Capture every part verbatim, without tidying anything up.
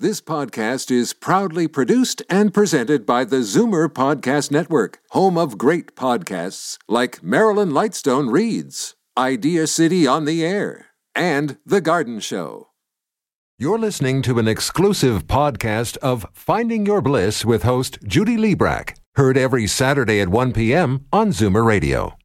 This podcast is proudly produced and presented by the Zoomer Podcast Network, home of great podcasts like Marilyn Lightstone Reads, Idea City on the Air, and The Garden Show. You're listening to an exclusive podcast of Finding Your Bliss with host Judy Liebrack, heard every Saturday at one p.m. on Zoomer Radio.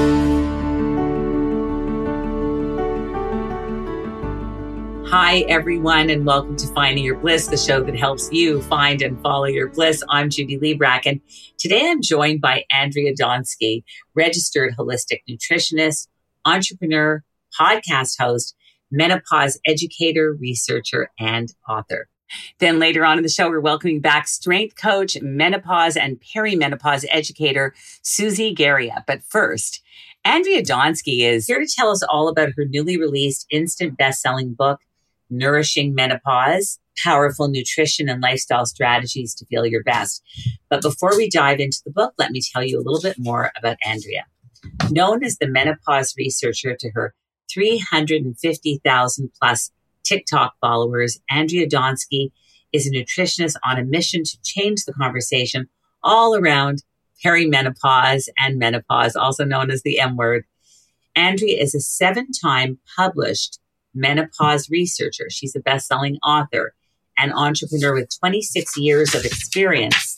Hi, everyone, and welcome to Finding Your Bliss, the show that helps you find and follow your bliss. I'm Judy Liebrack, and today I'm joined by Andrea Donsky, registered holistic nutritionist, entrepreneur, podcast host, menopause educator, researcher, and author. Then later on in the show, we're welcoming back strength coach, menopause, and perimenopause educator, Susie Garia. But first, Andrea Donsky is here to tell us all about her newly released instant best-selling book, Nourishing Menopause, Powerful Nutrition and Lifestyle Strategies to Feel Your Best. But before we dive into the book, let me tell you a little bit more about Andrea. Known as the menopause researcher to her three hundred fifty thousand plus TikTok followers, Andrea Donsky is a nutritionist on a mission to change the conversation all around perimenopause and menopause, also known as the M word. Andrea is a seven-time published menopause researcher. She's a best-selling author and entrepreneur with twenty-six years of experience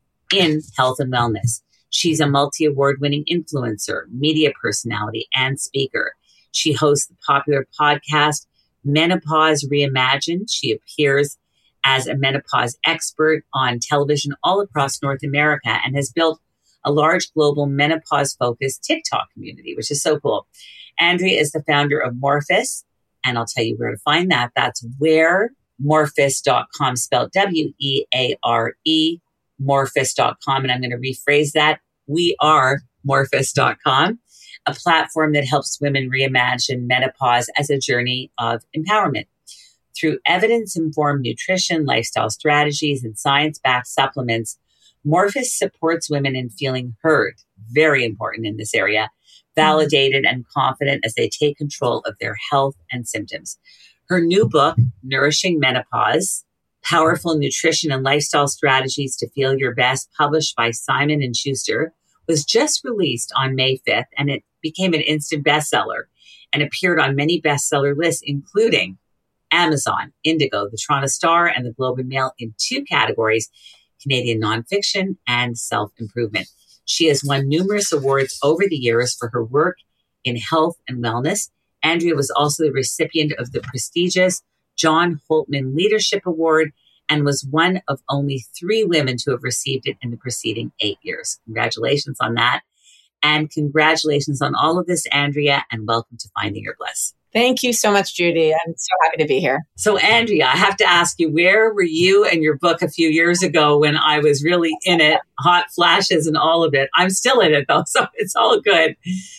in health and wellness. She's a multi-award winning influencer, media personality, and speaker. She hosts the popular podcast Menopause Reimagined. She appears as a menopause expert on television all across North America and has built a large global menopause-focused TikTok community, which is so cool. Andrea is the founder of Morphus, and I'll tell you where to find that. That's where morphus dot com, spelled W E A R E, morphus dot com. And I'm going to rephrase that. We are morphus dot com, a platform that helps women reimagine menopause as a journey of empowerment. Through evidence-informed nutrition, lifestyle strategies, and science-backed supplements, Morphus supports women in feeling heard, very important in this area, validated and confident as they take control of their health and symptoms. Her new book, Nourishing Menopause, Powerful Nutrition and Lifestyle Strategies to Feel Your Best, published by Simon and Schuster, was just released on May fifth, and it became an instant bestseller and appeared on many bestseller lists, including Amazon, Indigo, the Toronto Star, and the Globe and Mail in two categories, Canadian nonfiction and self-improvement. She has won numerous awards over the years for her work in health and wellness. Andrea was also the recipient of the prestigious John Holtman Leadership Award and was one of only three women to have received it in the preceding eight years. Congratulations on that. And congratulations on all of this, Andrea, and welcome to Finding Your Bliss. Thank you so much, Judy. I'm so happy to be here. So, Andrea, I have to ask you, where were you and your book a few years ago when I was really in it, hot flashes and all of it? I'm still in it, though, so it's all good.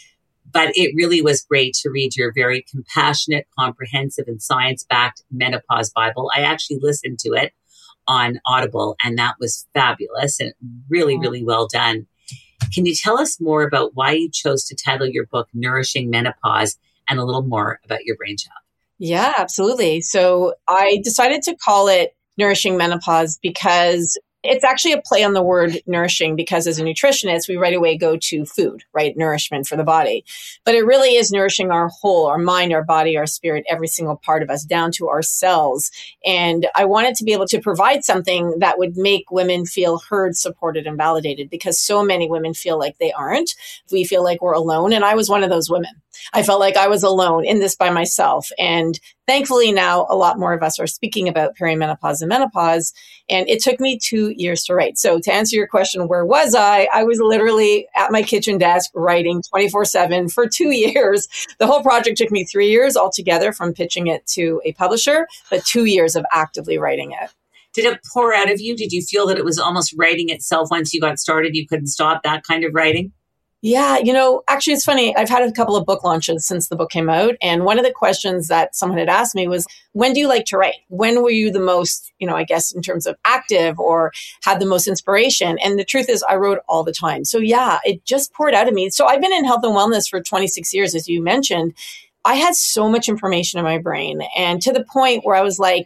But it really was great to read your very compassionate, comprehensive, and science-backed menopause Bible. I actually listened to it on Audible, and that was fabulous and really, really well done. Can you tell us more about why you chose to title your book Nourishing Menopause, and a little more about your brainchild? Yeah, absolutely. So I decided to call it Nourishing Menopause because it's actually a play on the word nourishing, because as a nutritionist, we right away go to food, right? Nourishment for the body. But it really is nourishing our whole, our mind, our body, our spirit, every single part of us, down to our cells. And I wanted to be able to provide something that would make women feel heard, supported, and validated, because so many women feel like they aren't. We feel like we're alone. And I was one of those women. I felt like I was alone in this by myself. And thankfully now a lot more of us are speaking about perimenopause and menopause. And it took me two years to write. So to answer your question, where was I? I was literally at my kitchen desk writing twenty-four seven for two years. The whole project took me three years altogether from pitching it to a publisher, but two years of actively writing it. Did it pour out of you? Did you feel that it was almost writing itself once you got started? You couldn't stop that kind of writing? Yeah, you know, actually, it's funny. I've had a couple of book launches since the book came out. And one of the questions that someone had asked me was, when do you like to write? When were you the most, you know, I guess, in terms of active or had the most inspiration? And the truth is, I wrote all the time. So yeah, it just poured out of me. So I've been in health and wellness for twenty-six years, as you mentioned. I had so much information in my brain, and to the point where I was like,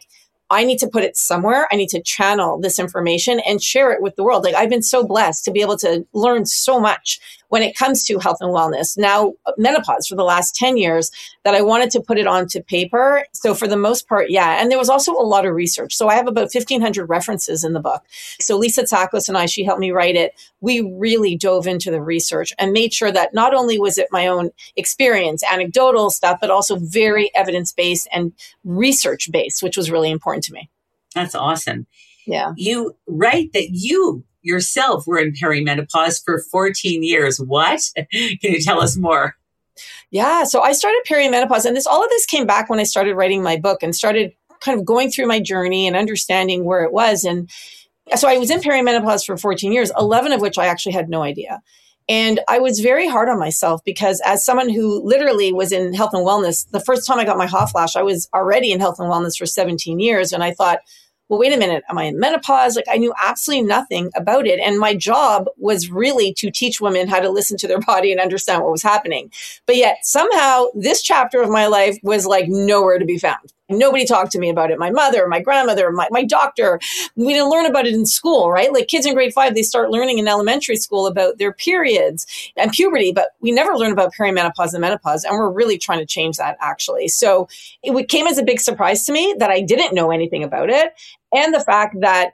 I need to put it somewhere. I need to channel this information and share it with the world. Like I've been so blessed to be able to learn so much when it comes to health and wellness. Now, menopause for the last ten years that I wanted to put it onto paper. So for the most part, yeah. And there was also a lot of research. So I have about fifteen hundred references in the book. So Lisa Tsakos and I, she helped me write it. We really dove into the research and made sure that not only was it my own experience, anecdotal stuff, but also very evidence-based and research-based, which was really important to me. That's awesome. Yeah. You write that you yourself were in perimenopause for fourteen years. What? Can you tell us more? Yeah. So I started perimenopause, and this all of this came back when I started writing my book and started kind of going through my journey and understanding where it was. And so I was in perimenopause for fourteen years, eleven of which I actually had no idea. And I was very hard on myself because as someone who literally was in health and wellness, the first time I got my hot flash, I was already in health and wellness for seventeen years. And I thought, well, wait a minute, am I in menopause? Like I knew absolutely nothing about it. And my job was really to teach women how to listen to their body and understand what was happening. But yet somehow this chapter of my life was like nowhere to be found. Nobody talked to me about it. My mother, my grandmother, my, my doctor. We didn't learn about it in school, right? Like kids in grade five, they start learning in elementary school about their periods and puberty, but we never learn about perimenopause and menopause. And we're really trying to change that actually. So it came as a big surprise to me that I didn't know anything about it. And the fact that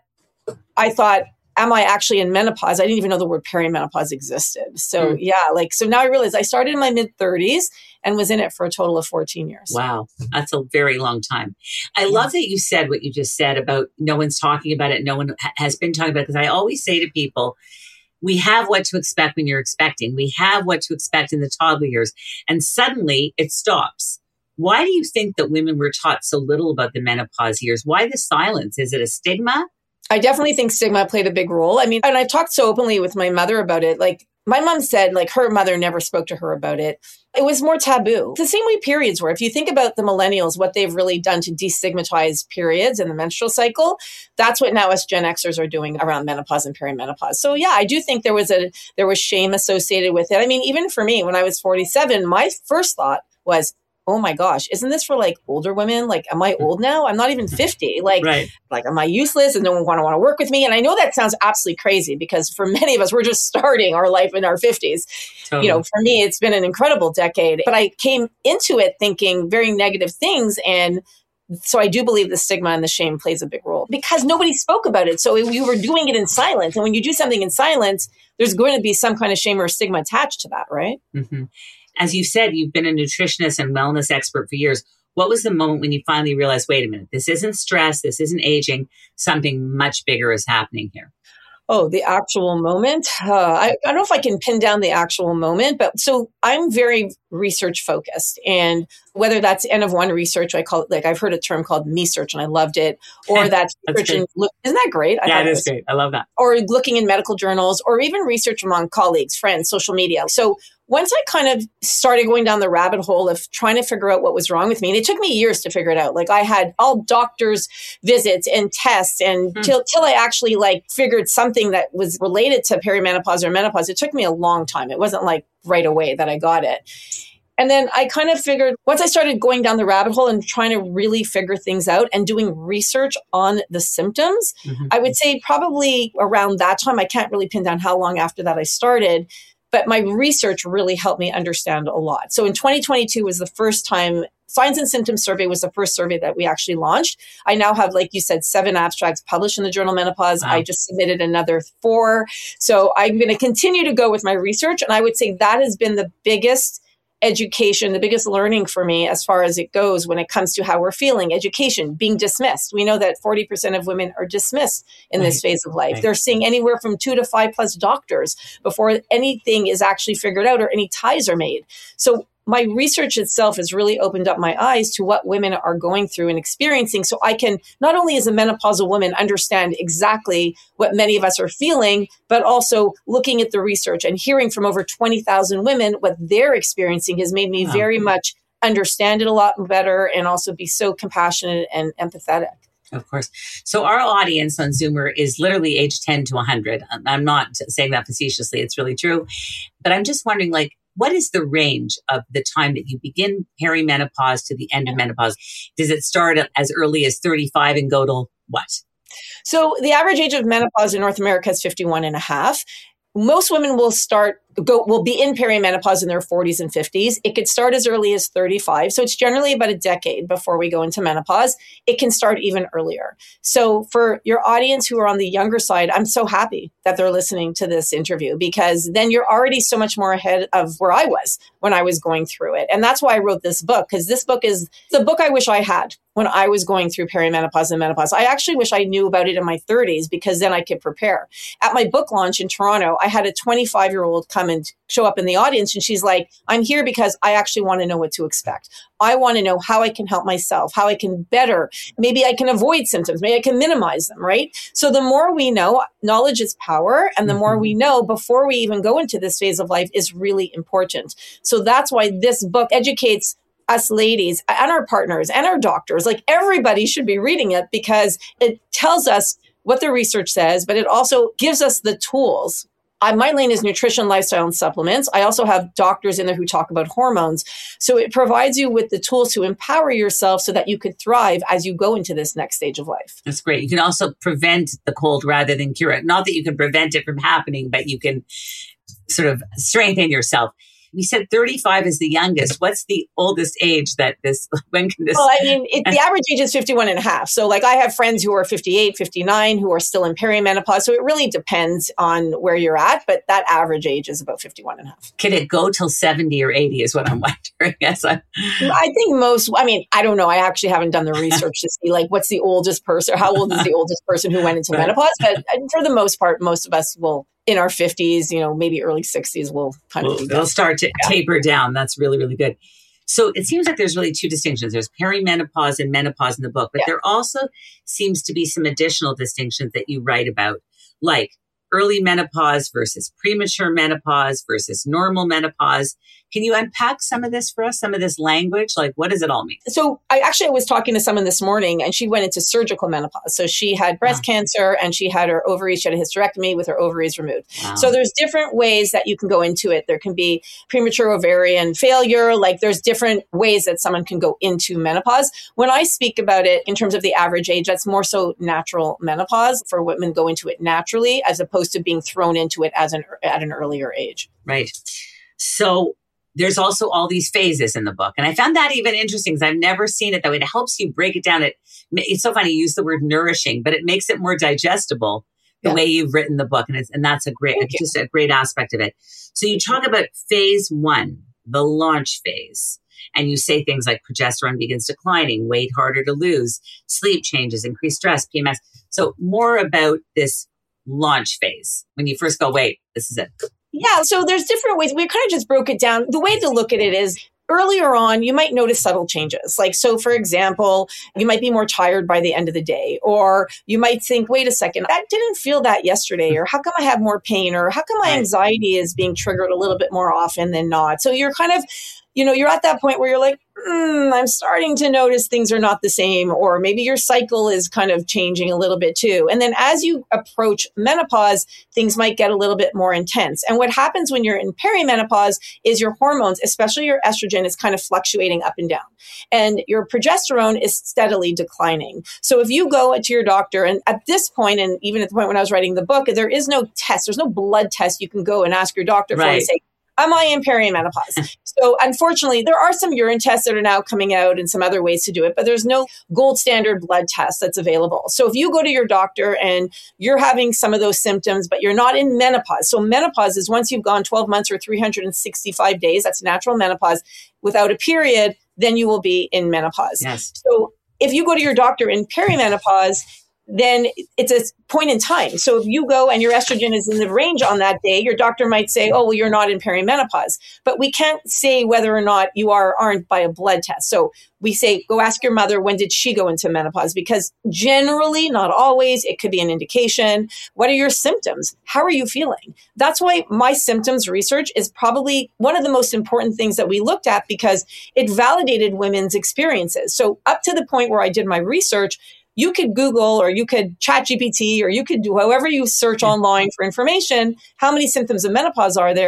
I thought, am I actually in menopause? I didn't even know the word perimenopause existed. So mm. yeah, like, so now I realize I started in my mid thirties and was in it for a total of fourteen years. Wow. That's a very long time. I yeah. love that you said what you just said about no one's talking about it. No one ha- has been talking about it. Because I always say to people, we have what to expect when you're expecting. We have what to expect in the toddler years. And suddenly it stops. Why do you think that women were taught so little about the menopause years? Why the silence? Is it a stigma? I definitely think stigma played a big role. I mean, and I've talked so openly with my mother about it. Like my mom said, like her mother never spoke to her about it. It was more taboo. The same way periods were. If you think about the millennials, what they've really done to destigmatize periods and the menstrual cycle, that's what now us Gen Xers are doing around menopause and perimenopause. So yeah, I do think there was a there was shame associated with it. I mean, even for me, when I was forty-seven, my first thought was, oh my gosh, isn't this for like older women? Like, am I old now? I'm not even fifty. Like, right. like, am I useless and no one want to want to work with me? And I know that sounds absolutely crazy because for many of us, we're just starting our life in our fifties. Totally. You know, for me, it's been an incredible decade, but I came into it thinking very negative things. And so I do believe the stigma and the shame plays a big role because nobody spoke about it. So we were doing it in silence. And when you do something in silence, there's going to be some kind of shame or stigma attached to that, right? Mm-hmm. As you said, you've been a nutritionist and wellness expert for years. What was the moment when you finally realized, wait a minute, this isn't stress, this isn't aging, something much bigger is happening here? Oh, the actual moment. Uh, I, I don't know if I can pin down the actual moment, but so I'm very research focused. And whether that's N of one research, I call it, like I've heard a term called me-search and I loved it. Or that's, that's research in, look, isn't that great? I yeah, it is great. I love that. Or looking in medical journals or even research among colleagues, friends, social media. So once I kind of started going down the rabbit hole of trying to figure out what was wrong with me, and it took me years to figure it out. Like I had all doctors' visits and tests and mm. till, till I actually like figured something that was related to perimenopause or menopause. It took me a long time. It wasn't like right away that I got it. And then I kind of figured once I started going down the rabbit hole and trying to really figure things out and doing research on the symptoms, mm-hmm. I would say probably around that time, I can't really pin down how long after that I started, but my research really helped me understand a lot. So in twenty twenty-two was the first time Signs and Symptoms Survey was the first survey that we actually launched. I now have, like you said, seven abstracts published in the journal Menopause. Wow. I just submitted another four. So I'm going to continue to go with my research. And I would say that has been the biggest education, the biggest learning for me as far as it goes when it comes to how we're feeling, education, being dismissed. We know that forty percent of women are dismissed in right. this phase of life. Right. They're seeing anywhere from two to five plus doctors before anything is actually figured out or any ties are made. So my research itself has really opened up my eyes to what women are going through and experiencing. So I can, not only as a menopausal woman, understand exactly what many of us are feeling, but also looking at the research and hearing from over twenty thousand women what they're experiencing has made me wow. very much understand it a lot better and also be so compassionate and empathetic. Of course. So our audience on Zoomer is literally age ten to one hundred. I'm not saying that facetiously. It's really true. But I'm just wondering, like, what is the range of the time that you begin perimenopause to the end of menopause? Does it start as early as thirty-five and go till what? So the average age of menopause in North America is fifty-one and a half. Most women will start, go, will be in perimenopause in their forties and fifties. It could start as early as thirty-five. So it's generally about a decade before we go into menopause. It can start even earlier. So for your audience who are on the younger side, I'm so happy that they're listening to this interview, because then you're already so much more ahead of where I was when I was going through it. And that's why I wrote this book, because this book is the book I wish I had when I was going through perimenopause and menopause. I actually wish I knew about it in my thirties, because then I could prepare. At my book launch in Toronto, I had a twenty-five-year-old come and show up in the audience, and she's like, I'm here because I actually want to know what to expect. I want to know how I can help myself, how I can better, maybe I can avoid symptoms, maybe I can minimize them, right? So the more we know, knowledge is power, and the more we know before we even go into this phase of life is really important. So that's why this book educates us ladies and our partners and our doctors. Like, everybody should be reading it, because it tells us what the research says, but it also gives us the tools. I, my lane is nutrition, lifestyle, and supplements. I also have doctors in there who talk about hormones. So it provides you with the tools to empower yourself so that you could thrive as you go into this next stage of life. That's great. You can also prevent the cold rather than cure it. Not that you can prevent it from happening, but you can sort of strengthen yourself. We said thirty-five is the youngest. What's the oldest age that this, when can this? Well, I mean, it, the average age is fifty-one and a half. So like, I have friends who are fifty-eight, fifty-nine, who are still in perimenopause. So it really depends on where you're at, but that average age is about fifty-one and a half. Can it go till seventy or eighty is what I'm wondering. Yes, I, I think most, I mean, I don't know. I actually haven't done the research to see like, what's the oldest person, how old is the oldest person who went into Right. menopause? But for the most part, most of us will, in our fifties, you know, maybe early sixties, will kind of well, be they'll done. start to Yeah. taper down. That's really, really good. So it seems like there's really two distinctions. There's perimenopause and menopause in the book, but Yeah. there also seems to be some additional distinctions that you write about, like early menopause versus premature menopause versus normal menopause. Can you unpack some of this for us, some of this language? Like, what does it all mean? So I actually was talking to someone this morning, and she went into surgical menopause. So she had breast Wow. cancer, and she had her ovaries, she had a hysterectomy with her ovaries removed. Wow. So there's different ways that you can go into it. There can be premature ovarian failure. Like, there's different ways that someone can go into menopause. When I speak about it in terms of the average age, that's more so natural menopause, for women go into it naturally, as opposed to being thrown into it as an at an earlier age. Right. So there's also all these phases in the book. And I found that even interesting, because I've never seen it that way. It helps you break it down. It, it's so funny, you use the word nourishing, but it makes it more digestible the Yeah. way you've written the book. And it's, and that's a great, Thank you. just a great aspect of it. So you talk about phase one, the launch phase. And you say things like progesterone begins declining, weight harder to lose, sleep changes, increased stress, P M S. So more about this launch phase, when you first go, wait, this is it. Yeah, so there's different ways. We kind of just broke it down. The way to look at it is, earlier on, you might notice subtle changes. Like, so for example, you might be more tired by the end of the day, or you might think, wait a second, I didn't feel that yesterday, or how come I have more pain, or how come my Right. anxiety is being triggered a little bit more often than not? So you're kind of, you know, you're at that point where you're like, mm, I'm starting to notice things are not the same, or maybe your cycle is kind of changing a little bit too. And then as you approach menopause, things might get a little bit more intense. And what happens when you're in perimenopause is your hormones, especially your estrogen, is kind of fluctuating up and down. And your progesterone is steadily declining. So if you go to your doctor, and at this point, and even at the point when I was writing the book, there is no test, there's no blood test you can go and ask your doctor for Right. and say, am I in perimenopause? So unfortunately, there are some urine tests that are now coming out and some other ways to do it, but there's no gold standard blood test that's available. So if you go to your doctor and you're having some of those symptoms, but you're not in menopause. So menopause is once you've gone twelve months or three hundred sixty-five days, that's natural menopause, without a period, then you will be in menopause. Yes. So if you go to your doctor in perimenopause, then it's a point in time. So if you go and your estrogen is in the range on that day, your doctor might say, oh, well, you're not in perimenopause. But we can't say whether or not you are or aren't by a blood test. So we say, go ask your mother, when did she go into menopause? Because generally, not always, it could be an indication. What are your symptoms? How are you feeling? That's why my symptoms research is probably one of the most important things that we looked at, because it validated women's experiences. So up to the point where I did my research, you could Google, or you could chat G P T, or you could do however you search online for information. How many symptoms of menopause are there?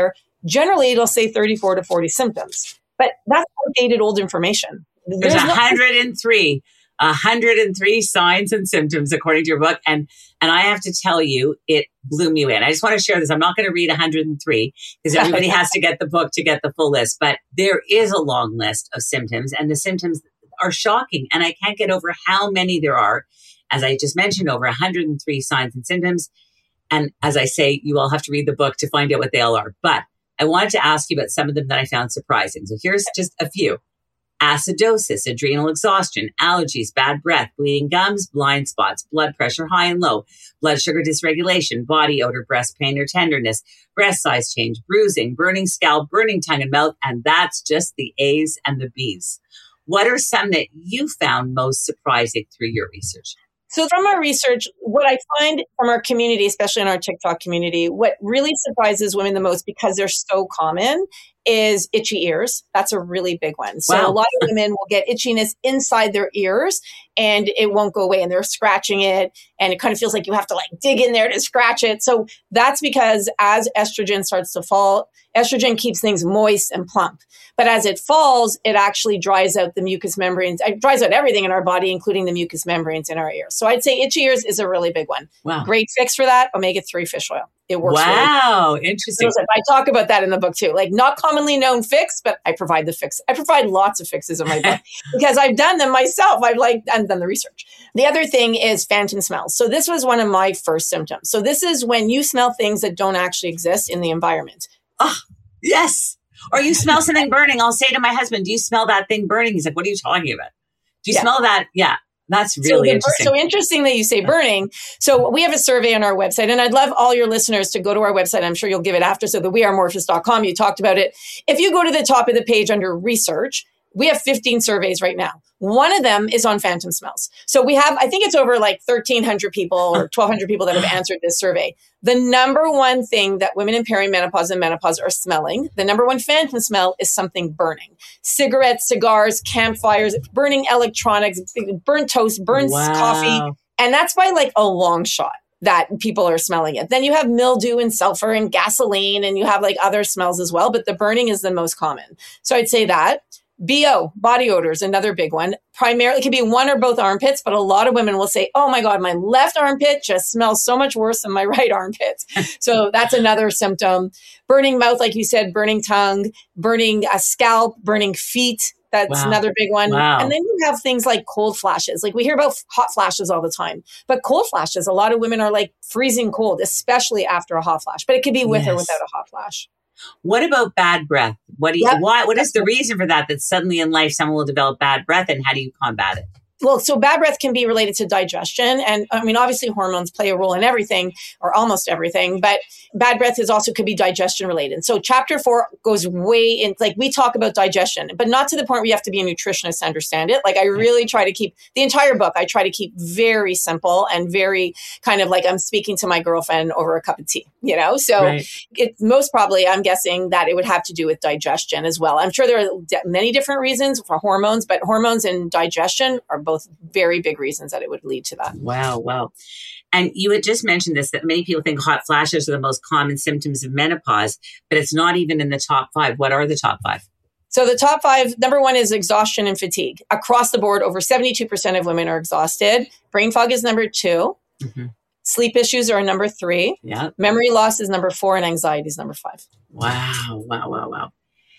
generally it'll say thirty-four to forty symptoms. But that's outdated old information. There's, There's one hundred three. one hundred three signs and symptoms according to your book. And and I have to tell you, it blew me away. And I just want to share this. I'm not going to read one hundred three because everybody has to get the book to get the full list. But there is a long list of symptoms, and the symptoms are shocking. And I can't get over how many there are. As I just mentioned, over one hundred three signs and symptoms. And as I say, you all have to read the book to find out what they all are. But I wanted to ask you about some of them that I found surprising. So here's just a few. Acidosis, adrenal exhaustion, allergies, bad breath, bleeding gums, blind spots, blood pressure high and low, blood sugar dysregulation, body odor, breast pain or tenderness, breast size change, bruising, burning scalp, burning tongue and mouth, and that's just the A's and the B's. What are some that you found most surprising through your research? So from our research, what I find from our community, especially in our TikTok community, what really surprises women the most because they're so common is itchy ears. That's a really big one. So wow. a lot of women will get itchiness inside their ears and it won't go away and they're scratching it and it kind of feels like you have to like dig in there to scratch it. So that's because as estrogen starts to fall, estrogen keeps things moist and plump. But as it falls, it actually dries out the mucous membranes. It dries out everything in our body, including the mucous membranes in our ears. So I'd say itchy ears is a really big one. Wow. Great fix for that, omega three fish oil. It works. Wow, really interesting. So I talk about that in the book too. Like not commonly known fix, but I provide the fix. I provide lots of fixes in my book because I've done them myself. I've like and done the research. The other thing is phantom smells. So this was one of my first symptoms. So this is when you smell things that don't actually exist in the environment. Oh, yes. Or you smell something burning. I'll say to my husband, do you smell that thing burning? He's like, what are you talking about? Do you yeah. smell that? Yeah. That's really so interesting. So interesting that you say burning. So we have a survey on our website, and I'd love all your listeners to go to our website. I'm sure you'll give it after. So the we are morphus dot com, you talked about it. If you go to the top of the page under research, we have fifteen surveys right now. One of them is on phantom smells. So we have, I think it's over like thirteen hundred people or twelve hundred people that have answered this survey. The number one thing that women in perimenopause and menopause are smelling, the number one phantom smell is something burning. Cigarettes, cigars, campfires, burning electronics, burnt toast, burnt wow. coffee. And that's by like a long shot that people are smelling it. Then you have mildew and sulfur and gasoline, and you have like other smells as well, but the burning is the most common. So I'd say that. B O, body odor is another big one. Primarily, it can be one or both armpits, but a lot of women will say, oh my God, my left armpit just smells so much worse than my right armpit. So that's another symptom. Burning mouth, like you said, burning tongue, burning a scalp, burning feet. That's wow. another big one. Wow. And then you have things like cold flashes. Like we hear about hot flashes all the time, but cold flashes, a lot of women are like freezing cold, especially after a hot flash, but it could be with yes. or without a hot flash. What about bad breath? What do you, yep. why, what is the reason for that, that suddenly in life someone will develop bad breath, and how do you combat it? Well, so bad breath can be related to digestion. And I mean, obviously hormones play a role in everything or almost everything, but bad breath is also could be digestion related. So chapter four goes way in, like we talk about digestion, but not to the point where you have to be a nutritionist to understand it. Like I really try to keep the entire book, I try to keep very simple and very kind of like I'm speaking to my girlfriend over a cup of tea, you know? So right. it's most probably, I'm guessing that it would have to do with digestion as well. I'm sure there are many different reasons for hormones, but hormones and digestion are both both very big reasons that it would lead to that. Wow. Wow. And you had just mentioned this, that many people think hot flashes are the most common symptoms of menopause, but it's not even in the top five. What are the top five? So the top five, number one is exhaustion and fatigue. Across the board, over seventy-two percent of women are exhausted. Brain fog is number two. Mm-hmm. Sleep issues are number three. Yeah. Memory loss is number four, and anxiety is number five. Wow. Wow. Wow. Wow.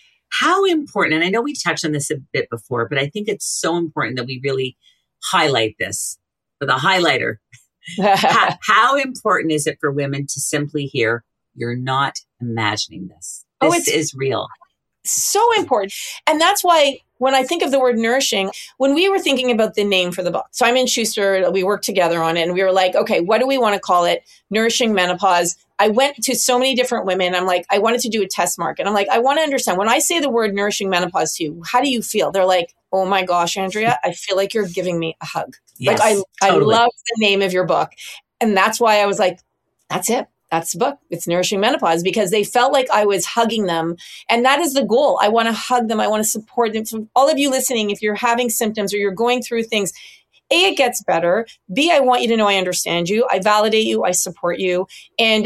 How important, and I know we touched on this a bit before, but I think it's so important that we really highlight this with a highlighter. how, how important is it for women to simply hear, you're not imagining this? This oh, it's is real. So important. And that's why when I think of the word nourishing, when we were thinking about the name for the book, Simon Schuster, we worked together on it and we were like, okay, what do we want to call it? Nourishing Menopause. I went to so many different women. I'm like, I wanted to do a test market. I'm like, I want to understand when I say the word nourishing menopause to you, how do you feel? They're like, oh my gosh, Andrea, I feel like you're giving me a hug. Yes, like I, totally. I love the name of your book. And that's why I was like, that's it. That's the book. It's Nourishing Menopause, because they felt like I was hugging them. And that is the goal. I want to hug them. I want to support them. So all of you listening, if you're having symptoms or you're going through things, A, it gets better. B, I want you to know I understand you. I validate you. I support you. And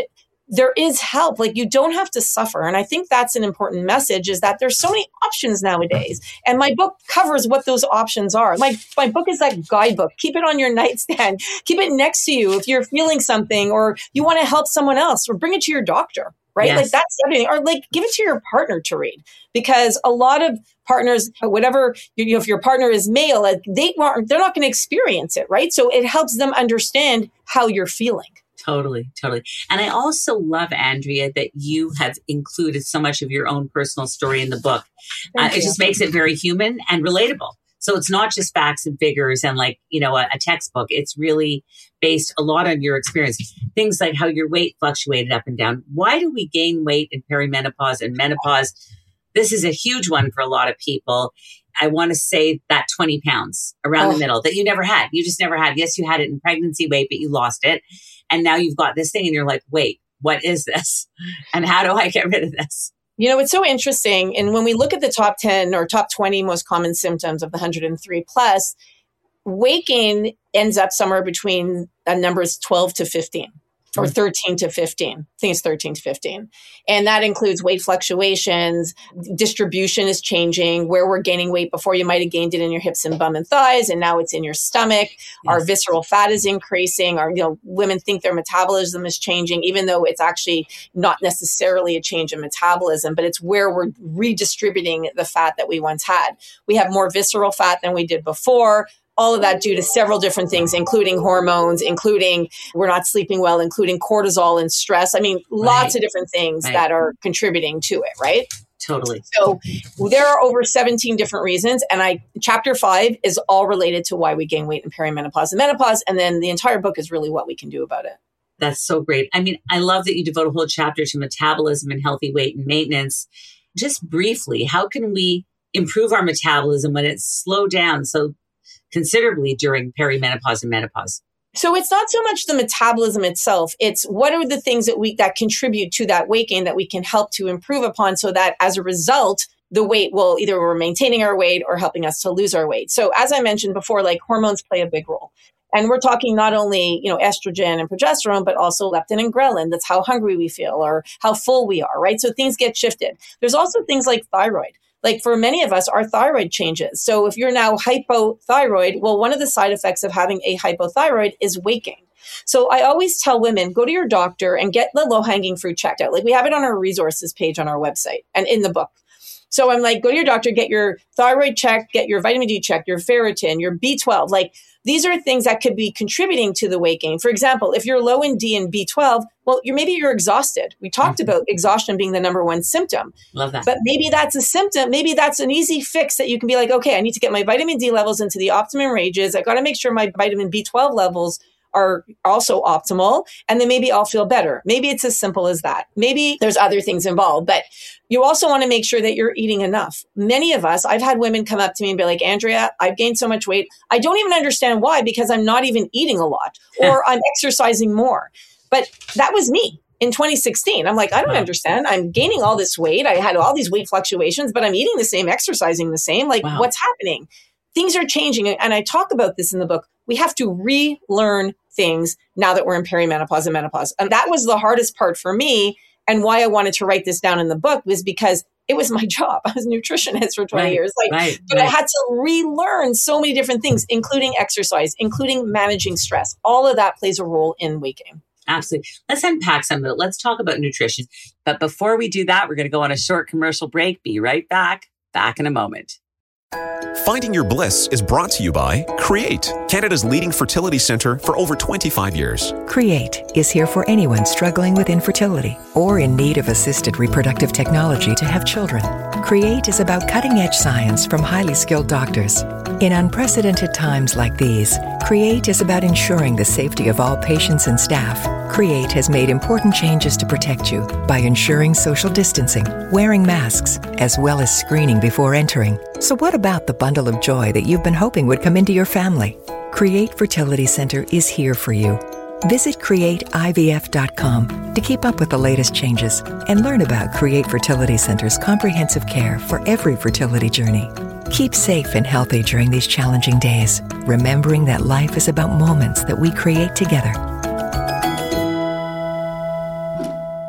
there is help. Like, you don't have to suffer. And I think that's an important message, is that there's so many options nowadays. And my book covers what those options are. My, my book is that guidebook. Keep it on your nightstand. Keep it next to you if you're feeling something or you want to help someone else, or bring it to your doctor, right? Yes. Like, that's everything. Or like, give it to your partner to read, because a lot of partners, whatever, you know, if your partner is male, like, they aren't, they're not going to experience it, right? So it helps them understand how you're feeling. Totally, totally. And I also love, Andrea, that you have included so much of your own personal story in the book. Uh, it just makes it very human and relatable. So it's not just facts and figures and like, you know, a, a textbook. It's really based a lot on your experience. Things like how your weight fluctuated up and down. Why do we gain weight in perimenopause and menopause? This is a huge one for a lot of people. I want to say that twenty pounds around oh. the middle that you never had. You just never had. Yes, you had it in pregnancy weight, but you lost it. And now you've got this thing and you're like, wait, what is this? And how do I get rid of this? You know, it's so interesting. And when we look at the top ten or top twenty most common symptoms of the one hundred three plus, weight gain ends up somewhere between uh, numbers twelve to fifteen. Or thirteen to fifteen. I think it's thirteen to fifteen. And that includes weight fluctuations. Distribution is changing. Where we're gaining weight before, you might have gained it in your hips and bum and thighs, and now it's in your stomach. Yes. Our visceral fat is increasing. Our, you know, women think their metabolism is changing, even though it's actually not necessarily a change in metabolism, but it's where we're redistributing the fat that we once had. We have more visceral fat than we did before. All of that due to several different things, including hormones, including we're not sleeping well, including cortisol and stress. I mean, lots right. of different things right. that are contributing to it, right? Totally. So there are over seventeen different reasons. And I, chapter five is all related to why we gain weight in perimenopause and menopause. And then the entire book is really what we can do about it. That's so great. I mean, I love that you devote a whole chapter to metabolism and healthy weight and maintenance. Just briefly, how can we improve our metabolism when it's slowed down so considerably during perimenopause and menopause? So it's not so much the metabolism itself. It's what are the things that we that contribute to that weight gain that we can help to improve upon, so that as a result, the weight will either we're maintaining our weight or helping us to lose our weight. So as I mentioned before, like, hormones play a big role. And we're talking not only, you know, estrogen and progesterone, but also leptin and ghrelin. That's how hungry we feel or how full we are, right? So things get shifted. There's also things like thyroid. Like, for many of us, our thyroid changes. So if you're now hypothyroid, well, one of the side effects of having a hypothyroid is weight gain. So I always tell women, go to your doctor and get the low-hanging fruit checked out. Like, we have it on our resources page on our website and in the book. So I'm like, go to your doctor, get your thyroid checked, get your vitamin D checked, your ferritin, your B twelve. Like, these are things that could be contributing to the weight gain. For example, if you're low in D and B twelve, well, you're maybe you're exhausted. We talked mm-hmm. about exhaustion being the number one symptom. Love that. But maybe that's a symptom. Maybe that's an easy fix that you can be like, okay, I need to get my vitamin D levels into the optimum ranges. I got to make sure my vitamin B twelve levels are also optimal, and then maybe I'll feel better. Maybe it's as simple as that. Maybe there's other things involved, but you also want to make sure that you're eating enough. Many of us, I've had women come up to me and be like, Andrea, I've gained so much weight. I don't even understand why, because I'm not even eating a lot, or I'm exercising more. But that was me in twenty sixteen. I'm like, I don't understand. I'm gaining all this weight. I had all these weight fluctuations, but I'm eating the same, exercising the same. Like, wow. What's happening? Things are changing. And I talk about this in the book. We have to relearn things now that we're in perimenopause and menopause. And that was the hardest part for me. And why I wanted to write this down in the book was because it was my job. I was a nutritionist for twenty right, years. Like, right, but right. I had to relearn so many different things, including exercise, including managing stress. All of that plays a role in weight gain. Absolutely. Let's unpack some of it. Let's talk about nutrition. But before we do that, we're going to go on a short commercial break. Be right back. Back in a moment. Finding Your Bliss is brought to you by Create, Canada's leading fertility centre for over twenty-five years. Create is here for anyone struggling with infertility or in need of assisted reproductive technology to have children. Create is about cutting-edge science from highly skilled doctors. In unprecedented times like these, Create is about ensuring the safety of all patients and staff. Create has made important changes to protect you by ensuring social distancing, wearing masks, as well as screening before entering. So what about the bundle of joy that you've been hoping would come into your family? Create Fertility Center is here for you. Visit create I V F dot com to keep up with the latest changes and learn about Create Fertility Center's comprehensive care for every fertility journey. Keep safe and healthy during these challenging days, remembering that life is about moments that we create together.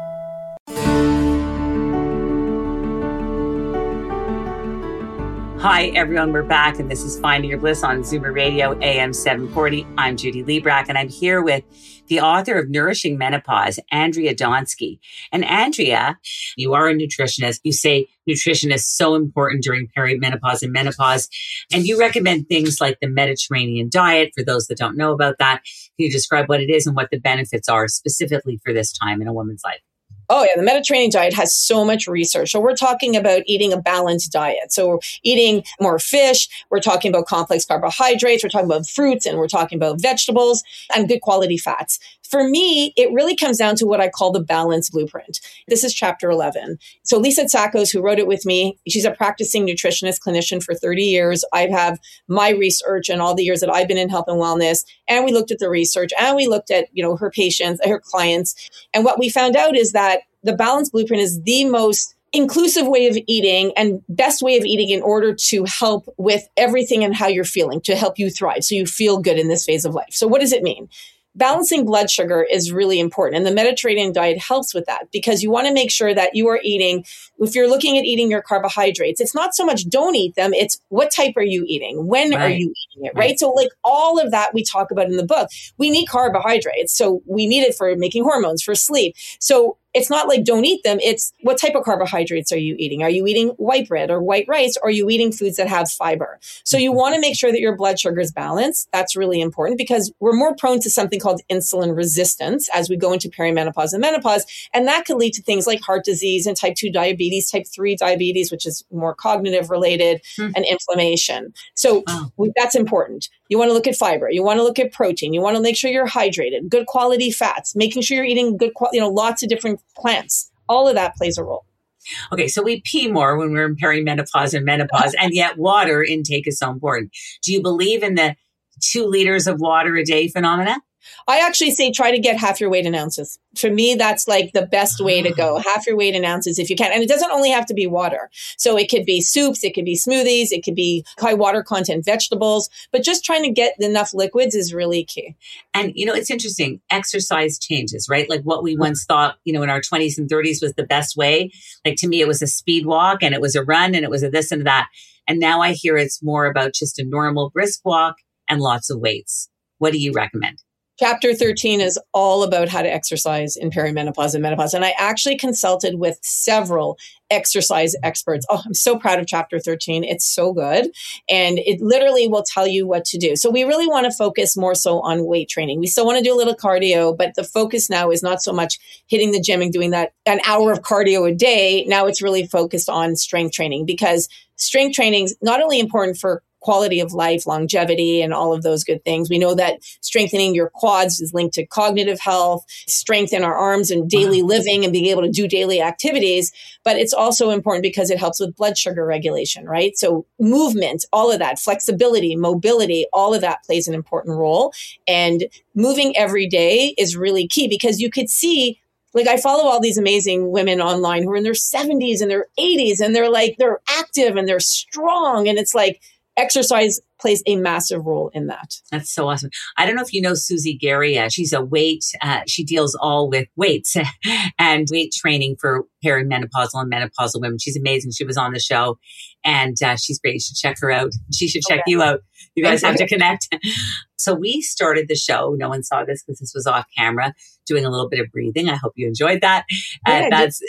Hi, everyone. We're back, and this is Finding Your Bliss on Zoomer Radio, A M seven forty. I'm Judy Librach, and I'm here with the author of Nourishing Menopause, Andrea Donsky. And Andrea, you are a nutritionist. You say nutrition is so important during perimenopause and menopause, and you recommend things like the Mediterranean diet. For those that don't know about that, can you describe what it is and what the benefits are specifically for this time in a woman's life? Oh, yeah. The Mediterranean diet has so much research. So we're talking about eating a balanced diet. So we're eating more fish. We're talking about complex carbohydrates. We're talking about fruits, and we're talking about vegetables and good quality fats. For me, it really comes down to what I call the balance blueprint. This is chapter eleven. So Lisa Tsakos, who wrote it with me, she's a practicing nutritionist clinician for thirty years. I have my research and all the years that I've been in health and wellness. And we looked at the research, and we looked at, you know, her patients, her clients. And what we found out is that the balance blueprint is the most inclusive way of eating and best way of eating in order to help with everything and how you're feeling, to help you thrive, so you feel good in this phase of life. So what does it mean? Balancing blood sugar is really important. And the Mediterranean diet helps with that, because you want to make sure that you are eating, if you're looking at eating your carbohydrates, it's not so much don't eat them, it's what type are you eating? When right. are you eating it, right? right? So like all of that we talk about in the book. We need carbohydrates. So we need it for making hormones, for sleep. So it's not like don't eat them. It's what type of carbohydrates are you eating? Are you eating white bread or white rice? Or are you eating foods that have fiber? So you want to make sure that your blood sugar is balanced. That's really important, because we're more prone to something called insulin resistance as we go into perimenopause and menopause. And that could lead to things like heart disease and type two diabetes, type three diabetes, which is more cognitive related, hmm. and inflammation. So wow. that's important. You want to look at fiber. You want to look at protein. You want to make sure you're hydrated, good quality fats, making sure you're eating good, you know, lots of different plants. All of that plays a role. Okay, so we pee more when we're in perimenopause and menopause, and yet water intake is so important. Do you believe in the two liters of water a day phenomena? I actually say try to get half your weight in ounces. For me, that's like the best way to go. Half your weight in ounces if you can. And it doesn't only have to be water. So it could be soups, it could be smoothies, it could be high water content vegetables, but just trying to get enough liquids is really key. And, you know, it's interesting. Exercise changes, right? Like what we once thought, you know, in our twenties and thirties was the best way. Like to me, it was a speed walk and it was a run and it was a this and that. And now I hear it's more about just a normal brisk walk and lots of weights. What do you recommend? Chapter thirteen is all about how to exercise in perimenopause and menopause. And I actually consulted with several exercise experts. Oh, I'm so proud of chapter thirteen. It's so good. And it literally will tell you what to do. So we really want to focus more so on weight training. We still want to do a little cardio, but the focus now is not so much hitting the gym and doing that an hour of cardio a day. Now it's really focused on strength training, because strength training is not only important for quality of life, longevity, and all of those good things. We know that strengthening your quads is linked to cognitive health, strength in our arms and daily wow. living and being able to do daily activities. But it's also important because it helps with blood sugar regulation, right? So movement, all of that, flexibility, mobility, all of that plays an important role. And moving every day is really key, because you could see, like I follow all these amazing women online who are in their seventies and their eighties, and they're like, they're active and they're strong. And it's like, exercise plays a massive role in that. That's so awesome. I don't know if you know Susie Garia. She's a weight, uh, she deals all with weights and weight training for perimenopausal and menopausal women. She's amazing. She was on the show and uh, she's great. You should check her out. She should check okay. you out. You guys have to connect. So we started the show. No one saw this because this was off camera, doing a little bit of breathing. I hope you enjoyed that. Uh, yeah, that's...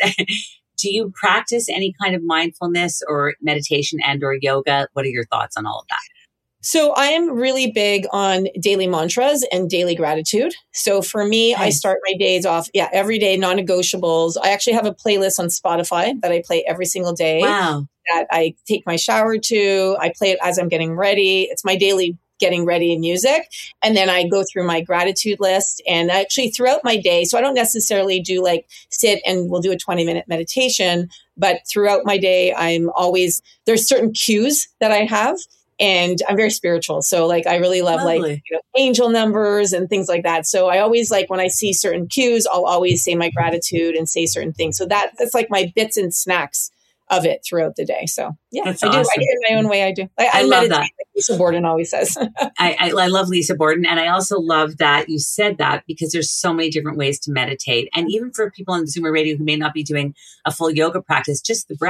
Do you practice any kind of mindfulness or meditation and or yoga? What are your thoughts on all of that? So I am really big on daily mantras and daily gratitude. So for me, nice. I start my days off, yeah, every day, non-negotiables. I actually have a playlist on Spotify that I play every single day. Wow. That I take my shower to. I play it as I'm getting ready. It's my daily getting ready music. And then I go through my gratitude list, and actually throughout my day. So I don't necessarily do like sit and we'll do a twenty minute meditation, but throughout my day, I'm always, there's certain cues that I have, and I'm very spiritual. So like, I really love Lovely. like, you know, angel numbers and things like that. So I always like, when I see certain cues, I'll always say my gratitude and say certain things. So that that's like my bits and snacks of it throughout the day. So yeah, That's I do. Awesome. I do it in my own way. I do. I, I, I love that. Like Lisa Borden always says. I, I, I love Lisa Borden. And I also love that you said that, because there's so many different ways to meditate. And even for people on Zoomer Radio who may not be doing a full yoga practice, just the breath.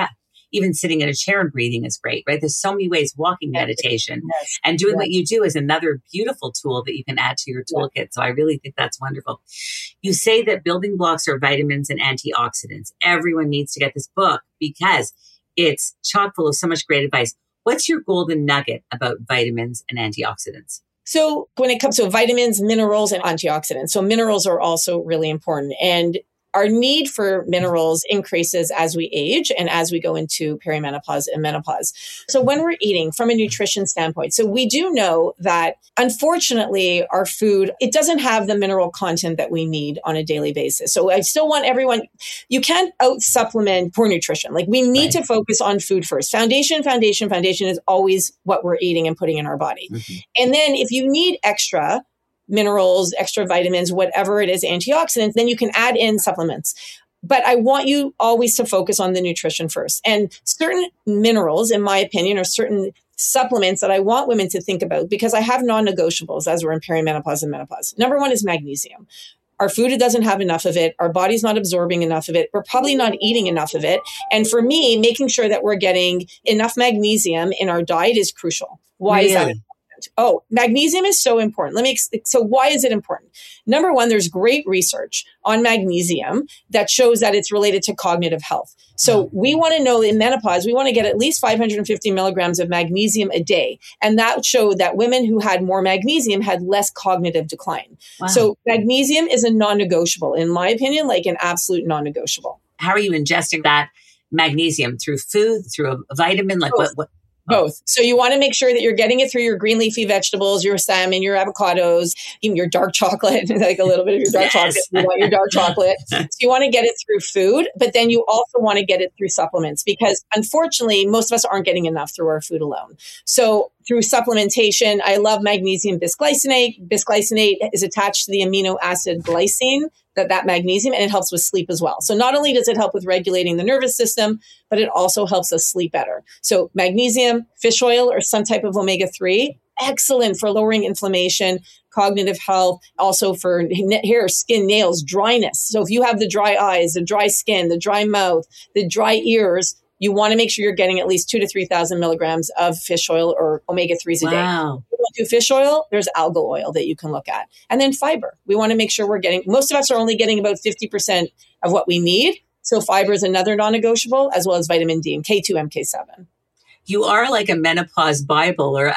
even sitting in a chair and breathing is great, right? There's so many ways, walking meditation yes. and doing yes. what you do is another beautiful tool that you can add to your toolkit. Yeah. So I really think that's wonderful. You say that building blocks are vitamins and antioxidants. Everyone needs to get this book because it's chock full of so much great advice. What's your golden nugget about vitamins and antioxidants? So when it comes to vitamins, minerals, and antioxidants, so minerals are also really important. And our need for minerals increases as we age and as we go into perimenopause and menopause. So when we're eating from a nutrition standpoint, so we do know that unfortunately our food, it doesn't have the mineral content that we need on a daily basis. So I still want everyone, you can't out supplement poor nutrition. Like we need right. to focus on food first. Foundation, foundation, foundation is always what we're eating and putting in our body. Mm-hmm. And then if you need extra minerals, extra vitamins, whatever it is, antioxidants, then you can add in supplements. But I want you always to focus on the nutrition first. And certain minerals, in my opinion, are certain supplements that I want women to think about because I have non-negotiables as we're in perimenopause and menopause. Number one is magnesium. Our food doesn't have enough of it. Our body's not absorbing enough of it. We're probably not eating enough of it. And for me, making sure that we're getting enough magnesium in our diet is crucial. Why really? is that? Oh, magnesium is so important. Let me, ex- so why is it important? Number one, there's great research on magnesium that shows that it's related to cognitive health. So we want to know in menopause, we want to get at least five hundred fifty milligrams of magnesium a day. And that showed that women who had more magnesium had less cognitive decline. Wow. So magnesium is a non-negotiable, in my opinion, like an absolute non-negotiable. How are you ingesting that magnesium? Through food, through a vitamin? Like what? what? Both. So you want to make sure that you're getting it through your green leafy vegetables, your salmon, your avocados, even your dark chocolate, like a little bit of your dark yes. chocolate. You want your dark chocolate. So you want to get it through food, but then you also want to get it through supplements because unfortunately, most of us aren't getting enough through our food alone. So through supplementation, I love magnesium bisglycinate. Bisglycinate is attached to the amino acid glycine, that, that magnesium, and it helps with sleep as well. So not only does it help with regulating the nervous system, but it also helps us sleep better. So magnesium, fish oil, or some type of omega three, excellent for lowering inflammation, cognitive health, also for hair, skin, nails, dryness. So if you have the dry eyes, the dry skin, the dry mouth, the dry ears, you want to make sure you're getting at least two to three thousand milligrams of fish oil or omega threes a wow. day. If you don't do fish oil, there's algal oil that you can look at. And then fiber. We want to make sure we're getting, most of us are only getting about fifty percent of what we need. So fiber is another non-negotiable, as well as vitamin D and K two, M K seven. You are like a menopause Bible or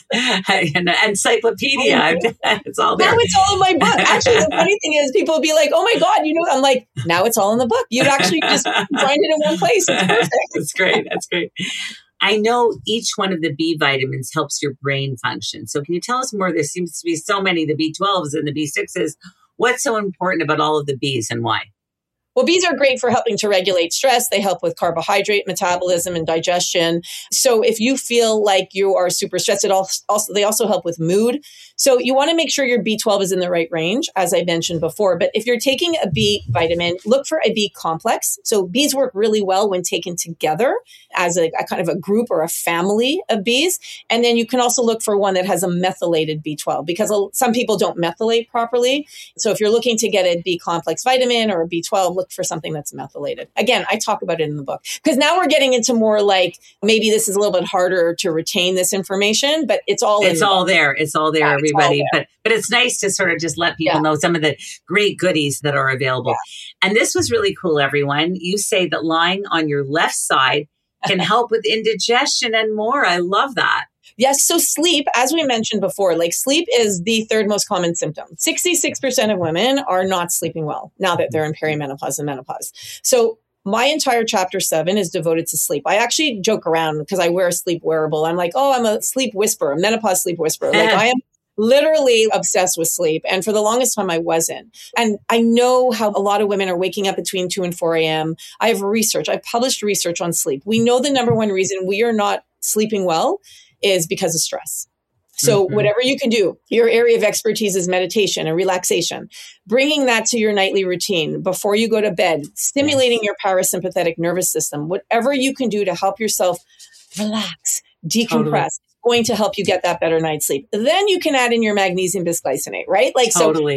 an encyclopedia. Oh, it's all there. Now it's all in my book. Actually, the funny thing is people will be like, oh my God, you know, I'm like, now it's all in the book. You'd actually just find it in one place. It's perfect. That's great. That's great. I know each one of the B vitamins helps your brain function. So can you tell us more? There seems to be so many, the B twelves and the B sixes. What's so important about all of the Bs and why? Well, bees are great for helping to regulate stress. They help with carbohydrate metabolism and digestion. So if you feel like you are super stressed, it also, they also help with mood. So you want to make sure your B twelve is in the right range, as I mentioned before. But if you're taking a B vitamin, look for a B complex. So bees work really well when taken together as a, a kind of a group or a family of bees. And then you can also look for one that has a methylated B twelve because some people don't methylate properly. So if you're looking to get a B complex vitamin or a B twelve, look for something that's methylated. Again, I talk about it in the book because now we're getting into more like maybe this is a little bit harder to retain this information, but it's all it's in all the there. It's all there, yeah, everybody. All there. But but it's nice to sort of just let people yeah. know some of the great goodies that are available. Yeah. And this was really cool, everyone. You say that lying on your left side can help with indigestion and more. I love that. Yes. So sleep, as we mentioned before, like sleep is the third most common symptom. sixty-six percent of women are not sleeping well now that they're in perimenopause and menopause. So my entire chapter seven is devoted to sleep. I actually joke around because I wear a sleep wearable. I'm like, oh, I'm a sleep whisperer, a menopause sleep whisperer. Like I am literally obsessed with sleep. And for the longest time, I wasn't. And I know how a lot of women are waking up between two and four a.m. I have research. I've published research on sleep. We know the number one reason we are not sleeping well is because of stress. So mm-hmm. whatever you can do, your area of expertise is meditation and relaxation, bringing that to your nightly routine before you go to bed, stimulating yes. your parasympathetic nervous system, whatever you can do to help yourself relax, decompress, totally. Is going to help you get that better night's sleep. Then you can add in your magnesium bisglycinate, right? Like, totally. so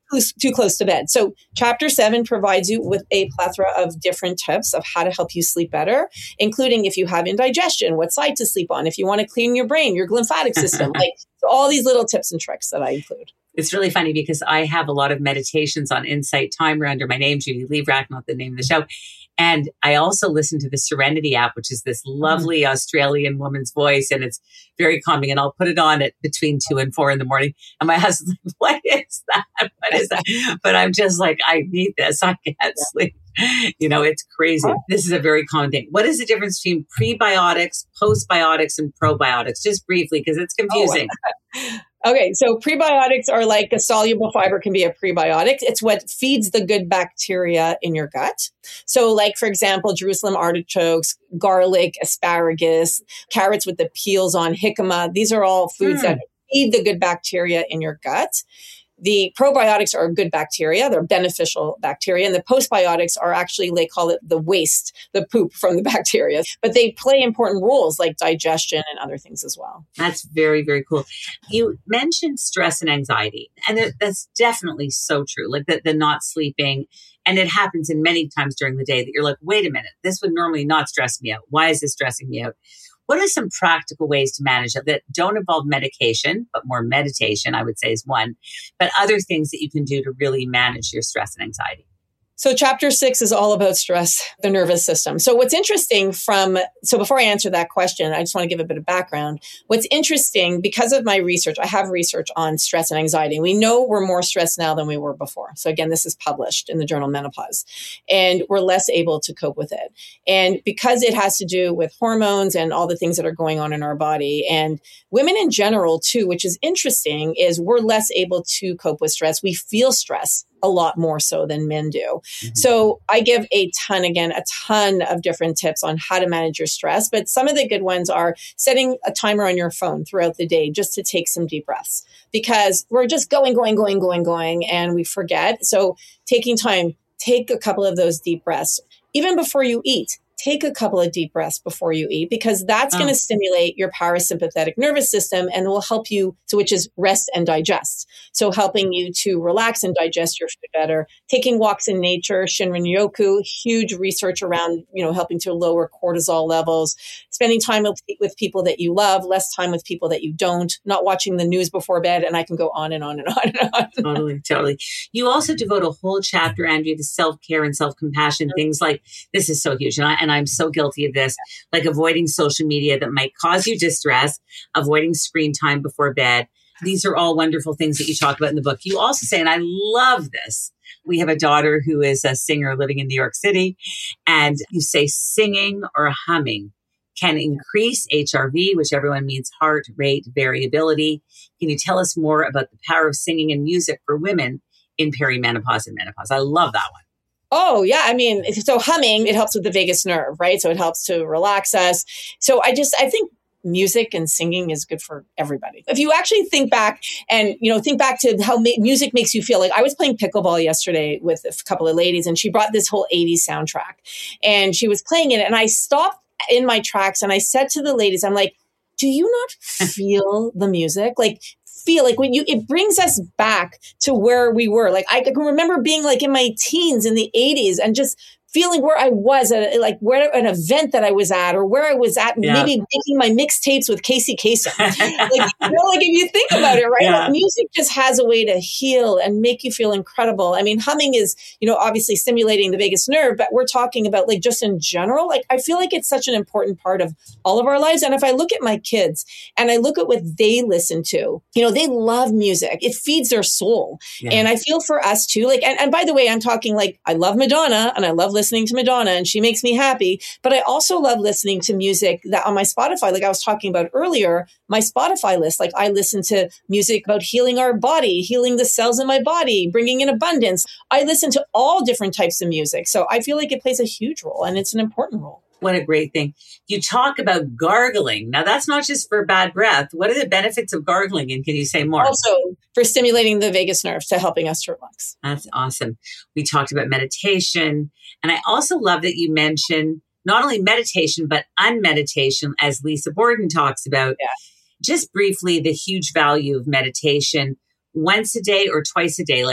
too, too close to bed. So chapter seven provides you with a plethora of different tips of how to help you sleep better, including if you have indigestion, what side to sleep on, if you want to clean your brain, your lymphatic system, like so all these little tips and tricks that I include. It's really funny because I have a lot of meditations on Insight Timer under my name, Judy Librach, not the name of the show. And I also listen to the Serenity app, which is this lovely mm. Australian woman's voice. And it's very calming. And I'll put it on at between two and four in the morning. And my husband's like, what is that? What is that? But I'm just like, I need this. I can't yeah. sleep. You know, it's crazy. Oh. This is a very common thing. What is the difference between prebiotics, postbiotics, and probiotics? Just briefly, because it's confusing. Oh. Okay, so prebiotics are like a soluble fiber can be a prebiotic. It's what feeds the good bacteria in your gut. So like, for example, Jerusalem artichokes, garlic, asparagus, carrots with the peels on, jicama. These are all foods mm. that feed the good bacteria in your gut. The probiotics are good bacteria. They're beneficial bacteria. And the postbiotics are actually, they call it the waste, the poop from the bacteria. But they play important roles like digestion and other things as well. That's very, very cool. You mentioned stress and anxiety. And that's definitely so true. Like the, the not sleeping. And it happens in many times during the day that you're like, wait a minute, this would normally not stress me out. Why is this stressing me out? What are some practical ways to manage it that don't involve medication, but more meditation, I would say is one, but other things that you can do to really manage your stress and anxiety? So chapter six is all about stress, the nervous system. So what's interesting from, so before I answer that question, I just want to give a bit of background. What's interesting, because of my research, I have research on stress and anxiety. We know we're more stressed now than we were before. So again, this is published in the journal Menopause, and we're less able to cope with it. And because it has to do with hormones and all the things that are going on in our body, and women in general too, which is interesting, is we're less able to cope with stress. We feel stress a lot more so than men do. Mm-hmm. So I give a ton, again, a ton of different tips on how to manage your stress. But some of the good ones are setting a timer on your phone throughout the day just to take some deep breaths, because we're just going, going, going, going, going, and we forget. So taking time, take a couple of those deep breaths. Even before you eat, take a couple of deep breaths before you eat, because that's oh. going to stimulate your parasympathetic nervous system and will help you, so which is rest and digest. So helping you to relax and digest your food better. Taking walks in nature, Shinrin-yoku, huge research around, you know, helping to lower cortisol levels. Spending time with, with people that you love, less time with people that you don't, not watching the news before bed, and I can go on and on and on and on. Totally, totally. You also devote a whole chapter, Andrea, to self-care and self-compassion, mm-hmm. things like, this is so huge, and, I, and I'm so guilty of this, like avoiding social media that might cause you distress, avoiding screen time before bed. These are all wonderful things that you talk about in the book. You also say, and I love this, we have a daughter who is a singer living in New York City, and you say singing or humming can increase H R V, which everyone means heart rate variability. Can you tell us more about the power of singing and music for women in perimenopause and menopause? I love that one. Oh, yeah. I mean, so humming, it helps with the vagus nerve, right? So it helps to relax us. So I just, I think music and singing is good for everybody. If you actually think back and, you know, think back to how ma- music makes you feel. Like I was playing pickleball yesterday with a couple of ladies, and she brought this whole eighties soundtrack, and she was playing it. And I stopped in my tracks and I said to the ladies, I'm like, do you not feel the music? Like, feel like when you, it brings us back to where we were. Like I can remember being like in my teens in the eighties and just feeling where I was at, like where an event that I was at, or where I was at, yeah. maybe making my mixtapes with Casey Kasem. like, you know, like if you think about it, right? Yeah. Like music just has a way to heal and make you feel incredible. I mean, humming is, you know, obviously stimulating the vagus nerve, but we're talking about like just in general, like I feel like it's such an important part of all of our lives. And if I look at my kids and I look at what they listen to, you know, they love music. It feeds their soul. Yeah. And I feel for us too, like, and, and by the way, I'm talking like, I love Madonna and I love listening to Madonna and she makes me happy. But I also love listening to music that on my Spotify, like I was talking about earlier, my Spotify list, like I listen to music about healing our body, healing the cells in my body, bringing in abundance. I listen to all different types of music. So I feel like it plays a huge role and it's an important role. What a great thing. You talk about gargling. Now, that's not just for bad breath. What are the benefits of gargling? And can you say more? Also, for stimulating the vagus nerve to helping us to relax. That's awesome. We talked about meditation. And I also love that you mentioned not only meditation, but unmeditation, as Lisa Borden talks about. Yeah. Just briefly, the huge value of meditation once a day or twice a day. Like,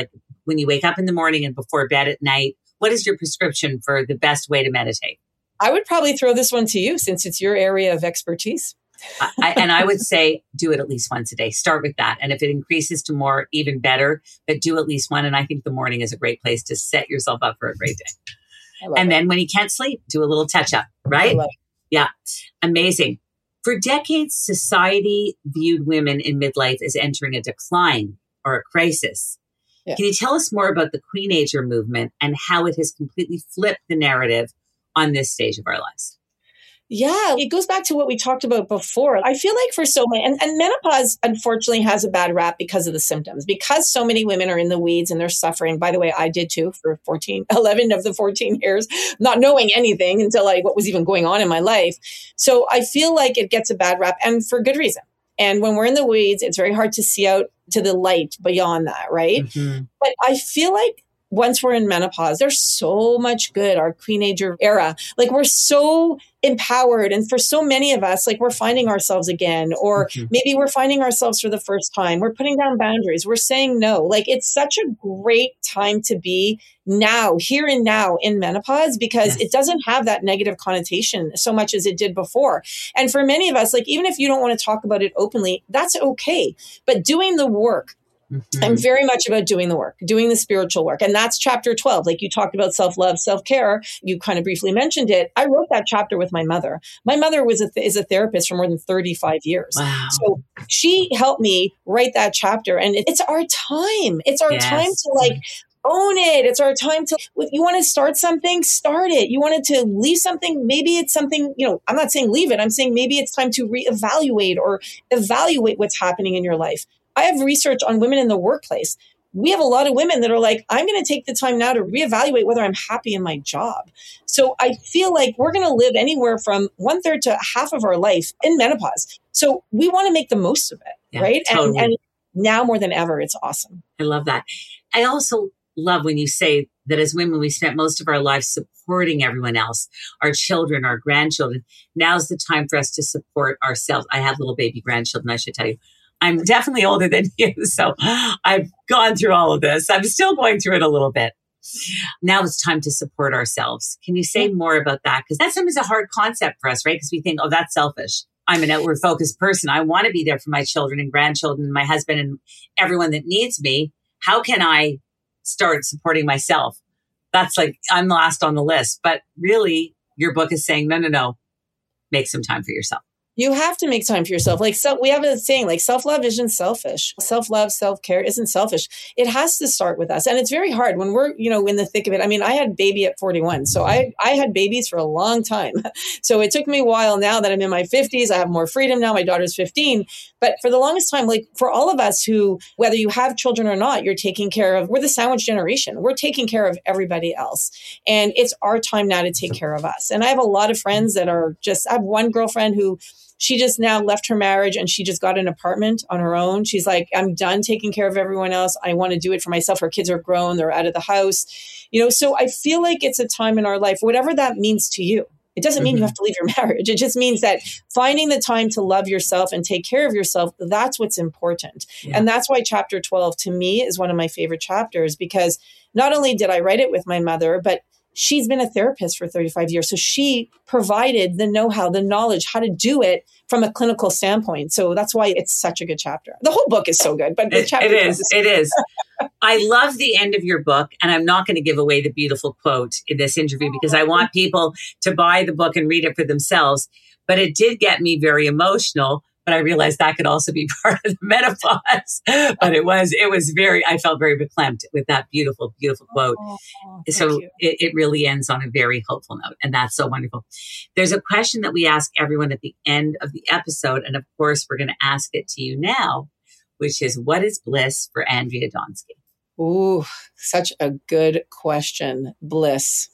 when you wake up in the morning and before bed at night, what is your prescription for the best way to meditate? I would probably throw this one to you since it's your area of expertise. I, and I would say do it at least once a day. Start with that. And if it increases to more, even better, but do at least one. And I think the morning is a great place to set yourself up for a great day. And it. Then when you can't sleep, do a little touch up, right? Yeah. Amazing. For decades, society viewed women in midlife as entering a decline or a crisis. Yeah. Can you tell us more about the Queenager movement and how it has completely flipped the narrative on this stage of our lives? Yeah, it goes back to what we talked about before. I feel like for so many, and, and menopause unfortunately has a bad rap because of the symptoms, because so many women are in the weeds and they're suffering. By the way, I did too for fourteen, eleven of the fourteen years, not knowing anything until like what was even going on in my life. So I feel like it gets a bad rap, and for good reason. And when we're in the weeds, it's very hard to see out to the light beyond that, right? Mm-hmm. But I feel like once we're in menopause, there's so much good, our Queenager era. Like we're so empowered. And for so many of us, like we're finding ourselves again, or mm-hmm. maybe we're finding ourselves for the first time. We're putting down boundaries. We're saying no. Like it's such a great time to be now, here and now in menopause, because yes. it doesn't have that negative connotation so much as it did before. And for many of us, like even if you don't want to talk about it openly, that's okay. But doing the work, Mm-hmm. I'm very much about doing the work, doing the spiritual work. And that's chapter twelve. Like you talked about self-love, self-care. You kind of briefly mentioned it. I wrote that chapter with my mother. My mother was a th- is a therapist for more than thirty-five years. Wow. So she helped me write that chapter. And it, it's our time. It's our yes. time to like own it. It's our time to, if you want to start something, start it. You wanted to leave something, maybe it's something, you know, I'm not saying leave it. I'm saying maybe it's time to reevaluate or evaluate what's happening in your life. I have research on women in the workplace. We have a lot of women that are like, I'm going to take the time now to reevaluate whether I'm happy in my job. So I feel like we're going to live anywhere from one third to half of our life in menopause. So we want to make the most of it, yeah, right? Totally. And, and now more than ever, it's awesome. I love that. I also love when you say that as women, we spent most of our lives supporting everyone else, our children, our grandchildren. Now's the time for us to support ourselves. I have little baby grandchildren, I should tell you. I'm definitely older than you, so I've gone through all of this. I'm still going through it a little bit. Now it's time to support ourselves. Can you say more about that? Because that's sometimes a hard concept for us, right? Because we think, oh, that's selfish. I'm an outward focused person. I want to be there for my children and grandchildren, my husband and everyone that needs me. How can I start supporting myself? That's like, I'm last on the list. But really, your book is saying, no, no, no, make some time for yourself. You have to make time for yourself. Like, so we have a saying, like self-love isn't selfish. Self-love, self-care isn't selfish. It has to start with us. And it's very hard when we're, you know, in the thick of it. I mean, I had baby at forty-one. So I, I had babies for a long time. So it took me a while. Now that I'm in my fifties, I have more freedom now. My daughter's fifteen. But for the longest time, like for all of us who, whether you have children or not, you're taking care of, we're the sandwich generation. We're taking care of everybody else. And it's our time now to take care of us. And I have a lot of friends that are just, I have one girlfriend who, she just now left her marriage and she just got an apartment on her own. She's like, I'm done taking care of everyone else. I want to do it for myself. Her kids are grown. They're out of the house. You know, so I feel like it's a time in our life, whatever that means to you. It doesn't mean mm-hmm. you have to leave your marriage. It just means that finding the time to love yourself and take care of yourself, that's what's important. Yeah. And that's why chapter twelve to me is one of my favorite chapters, because not only did I write it with my mother, but she's been a therapist for thirty-five years. So she provided the know-how, the knowledge, how to do it from a clinical standpoint. So that's why it's such a good chapter. The whole book is so good, but the it, chapter it is. is- it is. I love the end of your book, and I'm not going to give away the beautiful quote in this interview because I want people to buy the book and read it for themselves. But it did get me very emotional. But I realized that could also be part of the menopause. But it was, it was very, I felt very reclaimed with that beautiful, beautiful quote. Oh, so it, it really ends on a very hopeful note. And that's so wonderful. There's a question that we ask everyone at the end of the episode. And of course, we're going to ask it to you now, which is, what is bliss for Andrea Donsky? Ooh, such a good question. Bliss.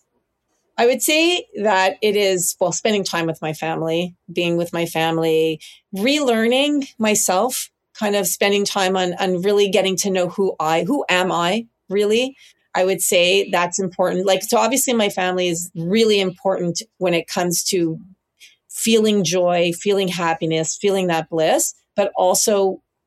I would say that it is, well, spending time with my family, being with my family, relearning myself, kind of spending time on, on really getting to know who I, who am I really? I would say that's important. Like, so obviously my family is really important when it comes to feeling joy, feeling happiness, feeling that bliss, but also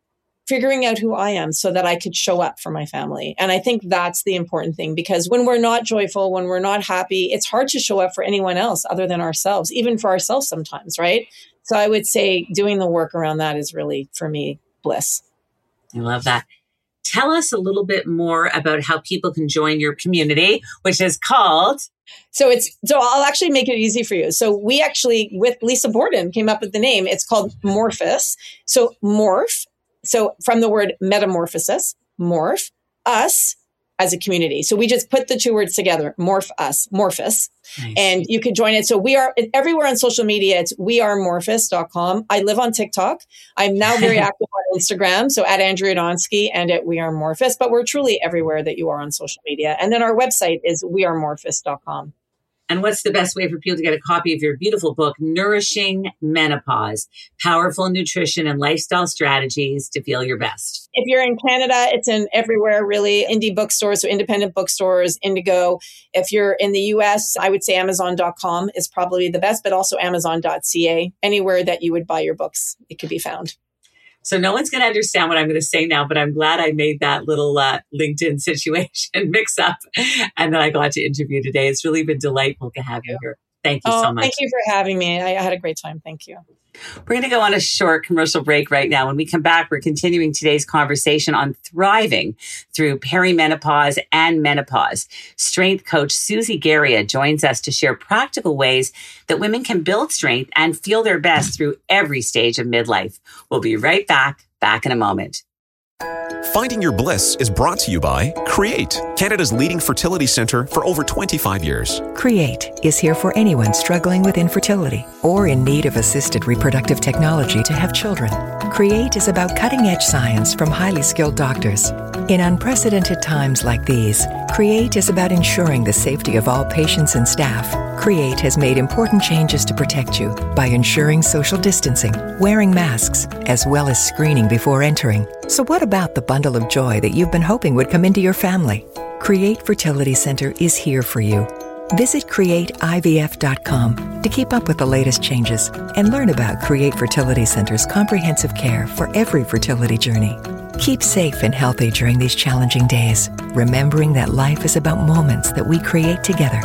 figuring out who I am so that I could show up for my family. And I think that's the important thing, because when we're not joyful, when we're not happy, it's hard to show up for anyone else other than ourselves, even for ourselves sometimes, right? So I would say doing the work around that is really, for me, bliss. I love that. Tell us a little bit more about how people can join your community, which is called... So it's, so I'll actually make it easy for you. So we actually, with Lisa Borden, came up with the name. It's called Morphus. So morph. So from the word metamorphosis, morph, us as a community. So we just put the two words together, morph us, Morphus. Nice. And you can join it. So we are everywhere on social media. It's we are morphus dot com. I live on TikTok. I'm now very active on Instagram. So at Andrea Donsky and at We Are Morphus, but we're truly everywhere that you are on social media. And then our website is we are morphus dot com. And what's the best way for people to get a copy of your beautiful book, Nourishing Menopause, Powerful Nutrition and Lifestyle Strategies to Feel Your Best? If you're in Canada, it's in everywhere, really. Indie bookstores, so independent bookstores, Indigo. If you're in the U S, I would say amazon dot com is probably the best, but also amazon dot c a. Anywhere that you would buy your books, it could be found. So no one's going to understand what I'm going to say now, but I'm glad I made that little uh, LinkedIn situation mix up and that I got to interview today. It's really been delightful to have you here. Thank you oh, so much. Thank you for having me. I had a great time. Thank you. We're going to go on a short commercial break right now. When we come back, we're continuing today's conversation on thriving through perimenopause and menopause. Strength coach Susie Garia joins us to share practical ways that women can build strength and feel their best through every stage of midlife. We'll be right back, back in a moment. Finding Your Bliss is brought to you by Create, Canada's leading fertility centre for over twenty-five years. Create is here for anyone struggling with infertility or in need of assisted reproductive technology to have children. Create is about cutting-edge science from highly skilled doctors. In unprecedented times like these, Create is about ensuring the safety of all patients and staff. Create has made important changes to protect you by ensuring social distancing, wearing masks, as well as screening before entering. So what about the bundle of joy that you've been hoping would come into your family? Create Fertility Center is here for you. Visit create I V F dot com to keep up with the latest changes and learn about Create Fertility Center's comprehensive care for every fertility journey. Keep safe and healthy during these challenging days, remembering that life is about moments that we create together.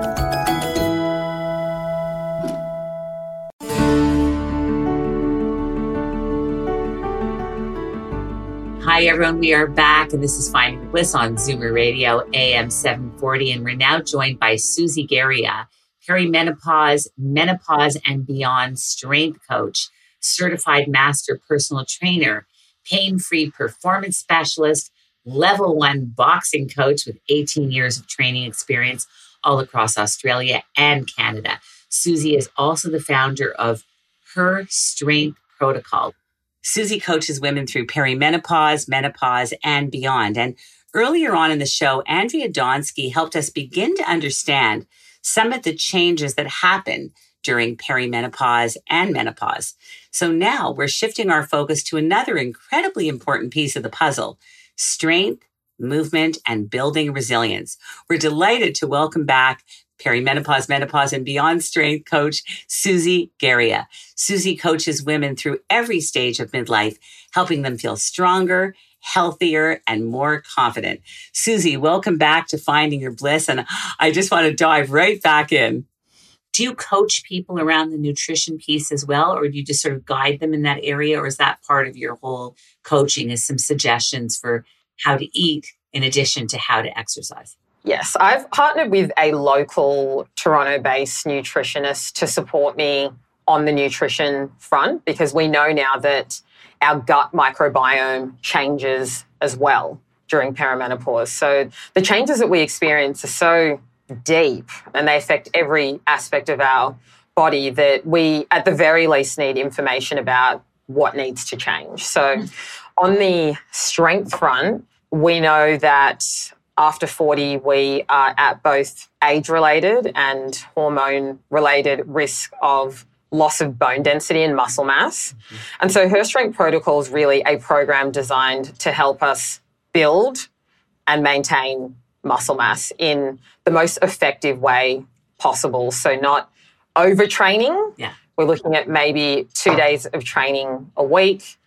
Hi, everyone. We are back, and this is Finding Your Bliss on Zoomer Radio, A M seven forty, and we're now joined by Susie Garia, perimenopause, menopause, and beyond strength coach, certified master personal trainer, pain-free performance specialist, level one boxing coach with eighteen years of training experience all across Australia and Canada. Susie is also the founder of Her Strength Protocol. Susie coaches women through perimenopause, menopause, and beyond. And earlier on in the show, Andrea Donsky helped us begin to understand some of the changes that happen during perimenopause and menopause. So now we're shifting our focus to another incredibly important piece of the puzzle: strength, movement, and building resilience. We're delighted to welcome back perimenopause, menopause, and beyond strength coach Susie Garia. Susie coaches women through every stage of midlife, helping them feel stronger, healthier, and more confident. Susie, welcome back to Finding Your Bliss. And I just want to dive right back in. Do you coach people around the nutrition piece as well, or do you just sort of guide them in that area? Or is that part of your whole coaching, is some suggestions for how to eat in addition to how to exercise? Yes, I've partnered with a local Toronto-based nutritionist to support me on the nutrition front, because we know now that our gut microbiome changes as well during perimenopause. So the changes that we experience are so deep and they affect every aspect of our body that we, at the very least, need information about what needs to change. So on the strength front, we know that after forty, we are at both age-related and hormone-related risk of loss of bone density and muscle mass. Mm-hmm. And so Her Strength Protocol is really a program designed to help us build and maintain muscle mass in the most effective way possible. So not overtraining. Yeah. We're looking at maybe two days of training a week.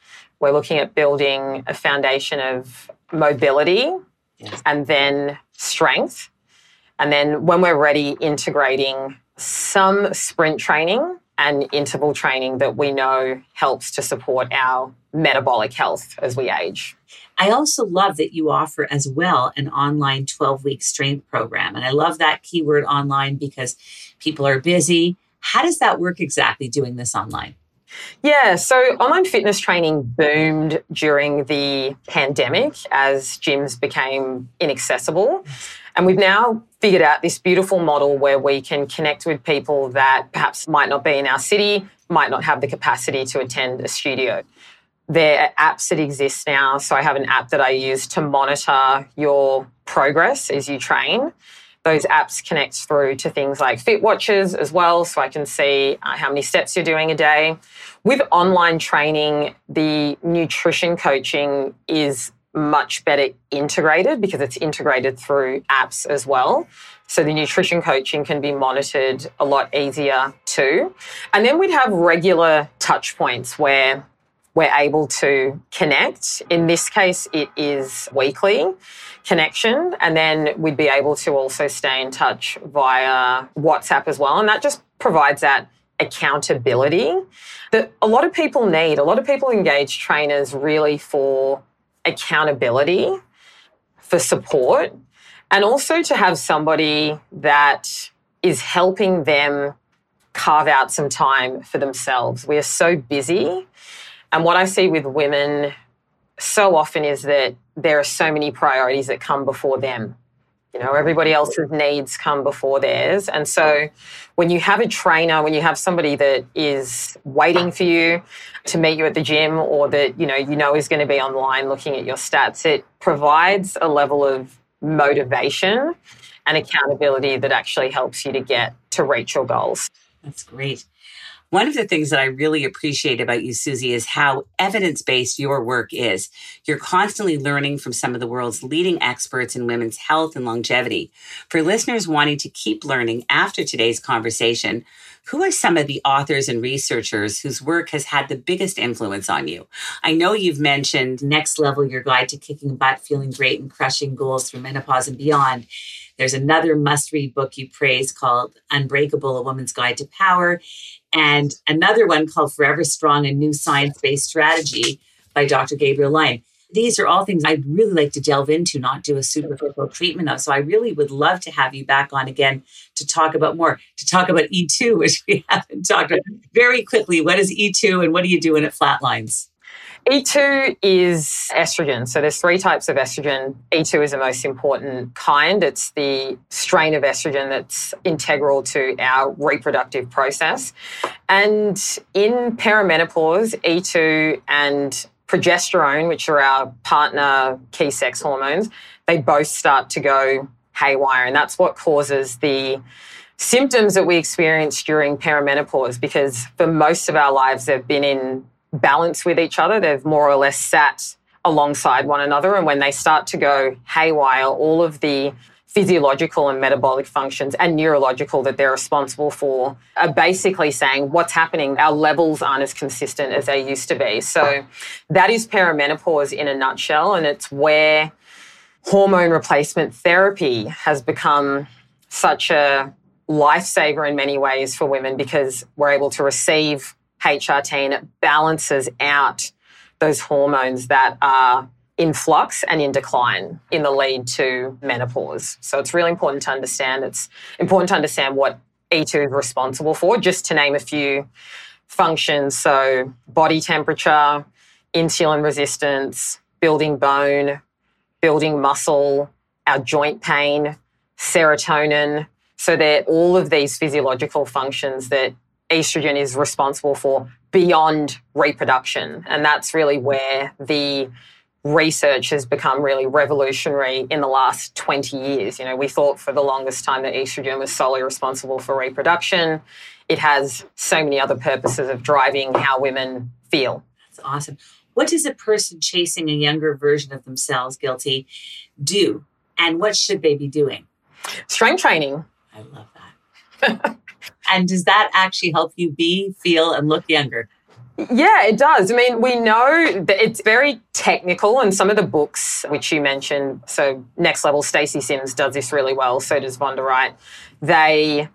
We're looking at building a foundation of mobility Yes. and then strength. And then when we're ready, integrating some sprint training and interval training that we know helps to support our metabolic health as we age. I also love that you offer as well an online twelve-week strength program. And I love that keyword online because people are busy. How does that work exactly, doing this online? Yeah, so online fitness training boomed during the pandemic as gyms became inaccessible. And we've now figured out this beautiful model where we can connect with people that perhaps might not be in our city, might not have the capacity to attend a studio. There are apps that exist now. So I have an app that I use to monitor your progress as you train. Those apps connect through to things like Fitwatches as well, so I can see uh, how many steps you're doing a day. With online training, the nutrition coaching is much better integrated because it's integrated through apps as well. So the nutrition coaching can be monitored a lot easier too. And then we'd have regular touch points where we're able to connect. In this case, it is weekly connection. And then we'd be able to also stay in touch via WhatsApp as well. And that just provides that accountability that a lot of people need. A lot of people engage trainers really for accountability, for support, and also to have somebody that is helping them carve out some time for themselves. We are so busy. And what I see with women so often is that there are so many priorities that come before them. You know, everybody else's needs come before theirs. And so when you have a trainer, when you have somebody that is waiting for you to meet you at the gym or that, you know, you know is going to be online looking at your stats, it provides a level of motivation and accountability that actually helps you to get to reach your goals. That's great. One of the things that I really appreciate about you, Susie, is how evidence-based your work is. You're constantly learning from some of the world's leading experts in women's health and longevity. For listeners wanting to keep learning after today's conversation, who are some of the authors and researchers whose work has had the biggest influence on you? I know you've mentioned Next Level, Your Guide to Kicking Butt, Feeling Great, and Crushing Goals Through Menopause and Beyond. There's another must-read book you praise called Unbreakable, A Woman's Guide to Power, and another one called Forever Strong, A New Science-Based Strategy by Doctor Gabriel Lyon. These are all things I'd really like to delve into, not do a superficial treatment of. So I really would love to have you back on again to talk about more, to talk about E two, which we haven't talked about. Very quickly, what is E two and what are you doing at Flatlines? E two is estrogen. So there's three types of estrogen. E two is the most important kind. It's the strain of estrogen that's integral to our reproductive process. And in perimenopause, E two and progesterone, which are our partner key sex hormones, they both start to go haywire. And that's what causes the symptoms that we experience during perimenopause, because for most of our lives, they've been in balance with each other. They've more or less sat alongside one another. And when they start to go haywire, all of the physiological and metabolic functions and neurological that they're responsible for are basically saying what's happening. Our levels aren't as consistent as they used to be. So that is perimenopause in a nutshell. And it's where hormone replacement therapy has become such a lifesaver in many ways for women, because we're able to receive H R T and it balances out those hormones that are in flux and in decline in the lead to menopause. So it's really important to understand. It's important to understand what E two is responsible for, just to name a few functions. So body temperature, insulin resistance, building bone, building muscle, our joint pain, serotonin. So they're all of these physiological functions that estrogen is responsible for beyond reproduction. And that's really where the research has become really revolutionary in the last twenty years. You know, we thought for the longest time that estrogen was solely responsible for reproduction. It has so many other purposes of driving how women feel. That's awesome. What does a person chasing a younger version of themselves, Guilty, do? And what should they be doing? Strength training. I love that. And does that actually help you be, feel, and look younger? Yeah, it does. I mean, we know that it's very technical, and some of the books which you mentioned, so Next Level, Stacey Sims does this really well, so does Vonda Wright. They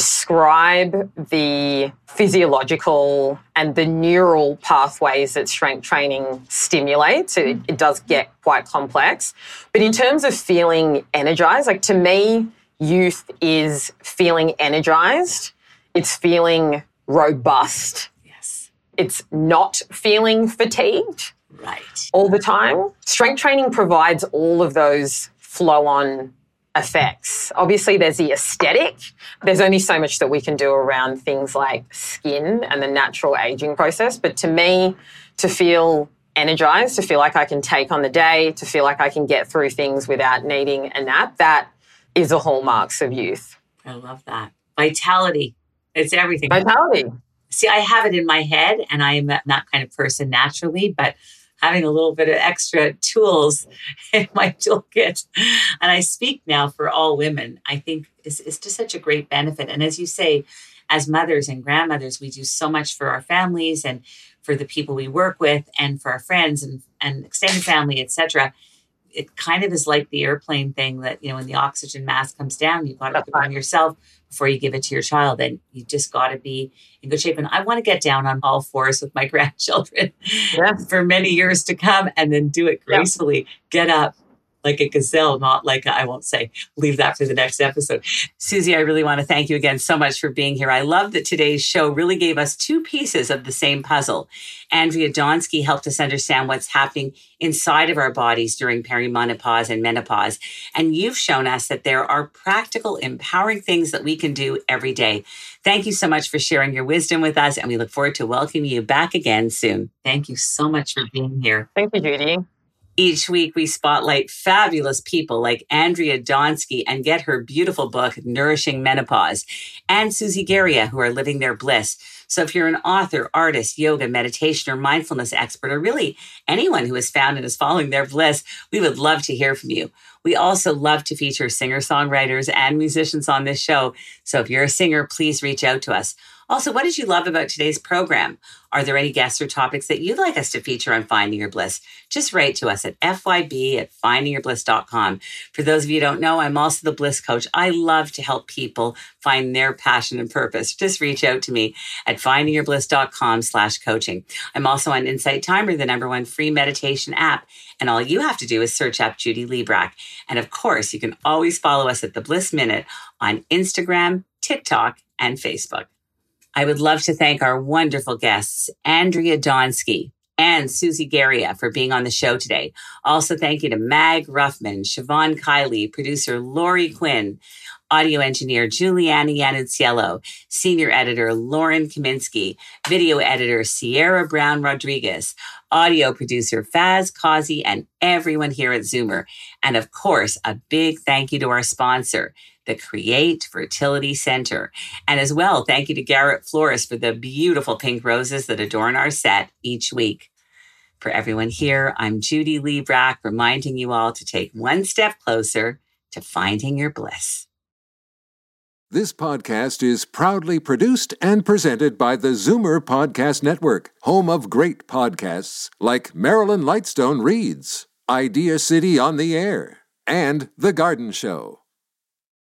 describe the physiological and the neural pathways that strength training stimulates. It, it does get quite complex. But in terms of feeling energized, like to me, youth is feeling energized. It's feeling robust. Yes. It's not feeling fatigued. Right. All the time. Strength training provides all of those flow-on effects. Obviously, there's the aesthetic. There's only so much that we can do around things like skin and the natural aging process. But to me, to feel energized, to feel like I can take on the day, to feel like I can get through things without needing a nap, that is the hallmarks of youth. I love that. Vitality. It's everything. Vitality. See, I have it in my head, and I am that kind of person naturally, but having a little bit of extra tools in my toolkit. And I speak now for all women, I think is, is just such a great benefit. And as you say, as mothers and grandmothers, we do so much for our families and for the people we work with and for our friends and, and extended family, et cetera. It kind of is like the airplane thing that, you know, when the oxygen mask comes down, you've got to put it on yourself before you give it to your child. And you just got to be in good shape. And I want to get down on all fours with my grandchildren Yes. for many years to come and then do it gracefully. Yep. Get up like a gazelle, not like a, I won't say, leave that for the next episode. Susie, I really want to thank you again so much for being here. I love that today's show really gave us two pieces of the same puzzle. Andrea Donsky helped us understand what's happening inside of our bodies during perimenopause and menopause. And you've shown us that there are practical, empowering things that we can do every day. Thank you so much for sharing your wisdom with us, and we look forward to welcoming you back again soon. Thank you so much for being here. Thank you, Judy. Each week, we spotlight fabulous people like Andrea Donsky and get her beautiful book, Nourishing Menopause, and Susie Garia, who are living their bliss. So if you're an author, artist, yoga, meditation, or mindfulness expert, or really anyone who has found and is following their bliss, we would love to hear from you. We also love to feature singer-songwriters and musicians on this show. So if you're a singer, please reach out to us. Also, what did you love about today's program? Are there any guests or topics that you'd like us to feature on Finding Your Bliss? Just write to us at f y b at finding your bliss dot com. For those of you who don't know, I'm also the Bliss Coach. I love to help people find their passion and purpose. Just reach out to me at finding your bliss dot com slash coaching. I'm also on Insight Timer, the number one free meditation app. And all you have to do is search up Judy Librach. And of course, you can always follow us at the Bliss Minute on Instagram, TikTok, and Facebook. I would love to thank our wonderful guests, Andrea Donsky and Susie Garia, for being on the show today. Also, thank you to Mag Ruffman, Siobhan Kiley, producer Lori Quinn, audio engineer Juliana Yanuziello, senior editor Lauren Kaminsky, video editor Sierra Brown Rodriguez, audio producer Faz Kazi, and everyone here at Zoomer. And of course, a big thank you to our sponsor, the Create Fertility Center. And as well, thank you to Garrett Flores for the beautiful pink roses that adorn our set each week. For everyone here, I'm Judy Librach, reminding you all to take one step closer to finding your bliss. This podcast is proudly produced and presented by the Zoomer Podcast Network, home of great podcasts like Marilyn Lightstone Reads, Idea City on the Air, and The Garden Show.